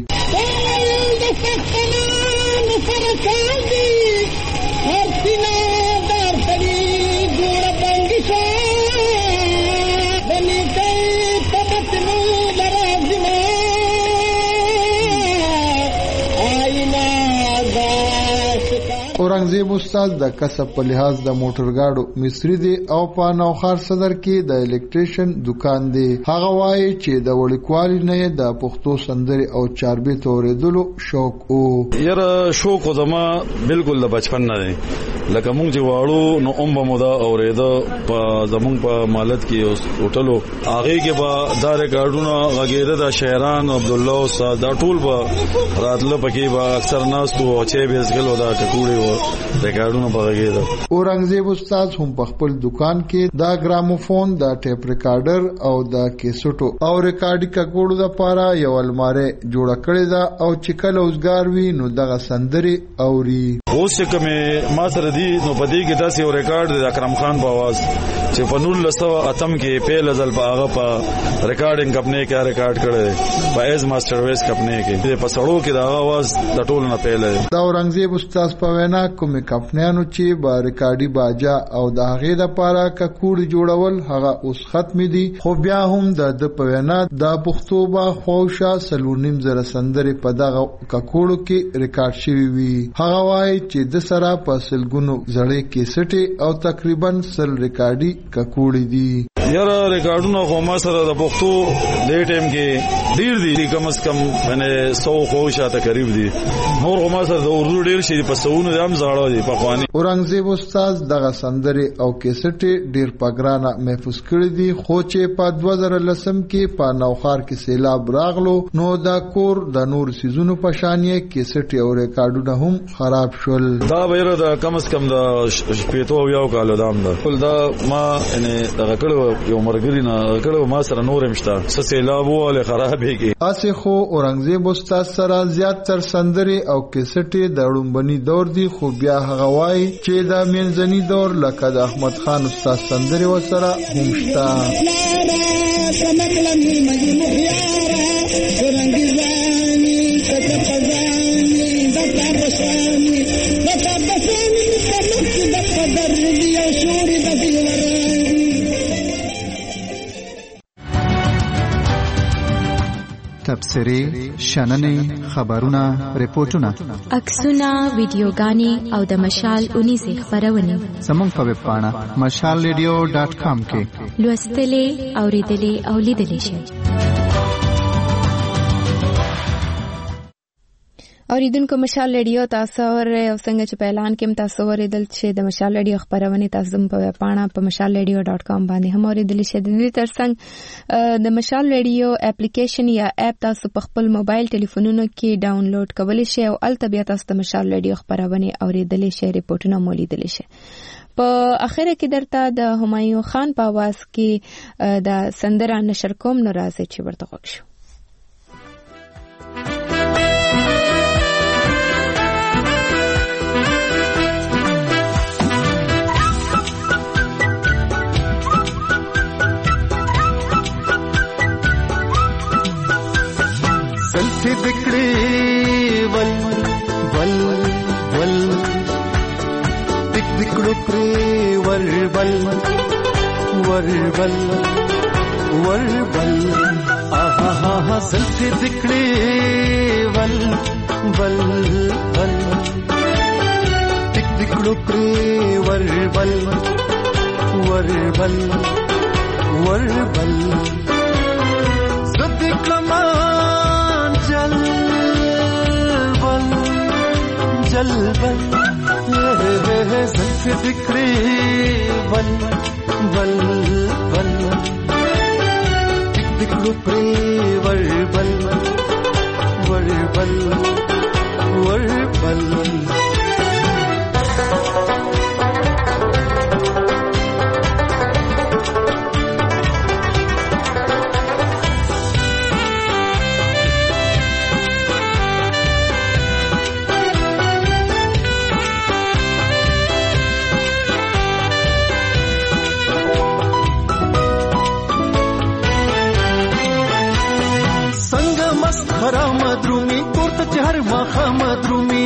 اورنګزیب استاد د کسب په لحاظ د موټرګاډو مصری دی او په نوخار صدر کې د الکتریشن دکان دی. هغه وایي چې د وړکوالي نه د پښتو سندرې او چاربیت اوریدلو شوق او یاره شوق زما بالکل د بچپن نه دی. لکه مونږ چې واړو نو به مودا اوریده په زمونږ په مالت کې هوټلو هغه کې به دا ریکارډونه غږیده د شاعران عبد الله استاد دا ټول به راتله پکې به اکثر ناس تو چې بیسګل ودا ټکوړي ریکارډونه بغیږي. اورنګزیب استاد هم په خپل دکان کې دا ګراموفون، دا ټیپ ریکارډر او دا کیسټو او ریکارډي کګوړو لپاره یو الماره جوړه کړې ده او چې کله اوسګار وي نو دغه سندري اوري. اوس کوم ما سره دی نو پدې کې تاسو یو ریکارډ د اکرم خان په आवाज چې په 1908 کې پیل ځل په هغه په ریکارډینګ کمپنی کې ریکارډ کړی په ایز ماستر ویس کمپنی کې په سړو کې دا आवाज د ټولو نه پیل دی. دا اورنګزیب استاد په وینا کومه کمپنیانو چې با ریکارډي باجا او د هغه لپاره ککوړي جوړول هغه اوس ختم دي، خو بیا هم د په وینا د پښتو با خوشا سلونیم زره سندري په دغه ککوړو کې ریکارډ شوی وي. هغه وايي چې د سره په سلګونو زړې کیسټي او تقریبا سل ریکارډي ککوړي دي. یاره ریکارډونه خو ما سره د پښتو د ټیم کې ډیر دي، کم از کم باندې 100 خو شاته قریب دي. نور خو ما سره د اردو ډیر شي په سونو هم زړه دي په خواني. اورنګزیب استاد دغه سندري او کیسټي ډیر پګرانه محفوظ کړی دي، خو چې په 2010 کې په نوخار کې سیلاب راغلو نو دا کور د نور سيزونو په شانې کیسټي او ریکارډونه هم خراب شول. دا بیره د کم از کم د شپېتو یو کال دام ده دا ما یعنی دغه کړو یو مرګري نه کړو ما سره نور مشته سیلاب واله خرابېږي. اسه خو اورنګزیب استاد سره زیات تر سندري او کیسټي د اړومبني دور دي، خو بیا هغه وای چې د منځني دور لکه د احمد خان استاد سندري وسره هم شته. تبصرې، شننې، خبرونه، ریپورتونه، عکسونه، ویډیوګانې او د مشال اونیزې خبرونه زموږ په ویب پاڼه mashalradio.com کې لوستلې، اوریدلې او لیدلې شئ. اوریدونکو مشال ریډیو تاسو ورې او څنګه چې په اعلان کې تاسو ورېدل چې د مشال ریډیو خبرونه تاسو په پاڼه په mashalradio.com باندې هم ورېدل شئ. د دې ترڅنګ د مشال ریډیو اپلیکیشن یا اپ تاسو په خپل موبایل ټلیفونونو کې ډاونلوډ کولی شئ او الته بیا تاسو د مشال ریډیو خبرونه اوریدل شئ، ریپورتونه مولیدل شئ. په اخره کې درته د همایون خان په आवाज کې د سندره نشر کوم ناراضه چې ورته غوښ شو. سلفی دکڑی ول ول ول دک دکڑو کری ور بل ور بل ور بل آہا ہا ہا سلفی دکڑی ول ول ول دک دکڑو کری ور بل ور بل ور بل صدق لما جل بل زلف ذکری بل بل بل دک دکڑو پری ور بل ور بل ور بل مدرومی کورت چهر ماخا مدرومی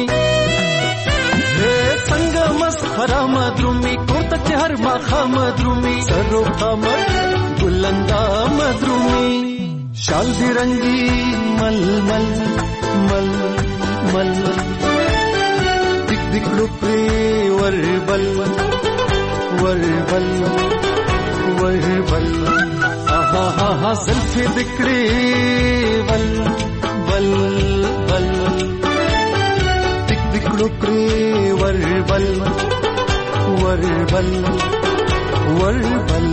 څنګه مسخره مدرومی کورت چهر ماخا مدرومی سرو قمر بلندا مدرومی شال دی رنگی مل مل مل مل دک دک لپری ور بل ور بل ور بل آہا ہا ہا زلفی دکڑی بل بل بل دک دک لپری ور بل ور بل ور بل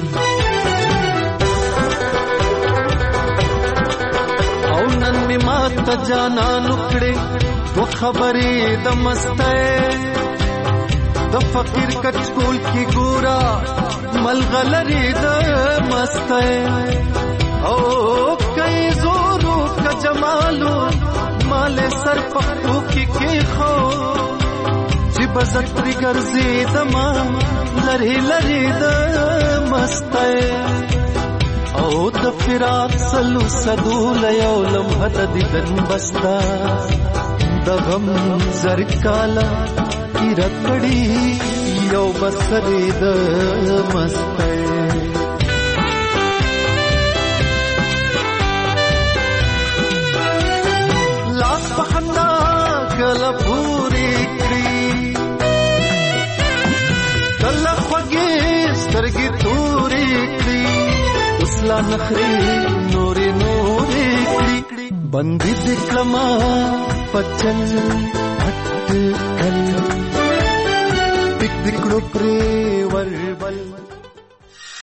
او نن می مات جانا نکڑے وہ خبری د مستے د فقیر کچکول کی ګورا ملغلری د مسته او کای زورو ک جمالو مال سر پختو کی خو چې بزتری ګرځي دما لری لری د مسته او د فراق سلو سدول یو لمحه د دن بستا د غم زر کالا کی رکړی یو بسری د مسته لاس پخندا کله پوری کړی کله خوږی سترګې تورې کړی اسلا نخری نورې نورې کړی بندې دکړما پچل اٹکل دکړو پرې وربل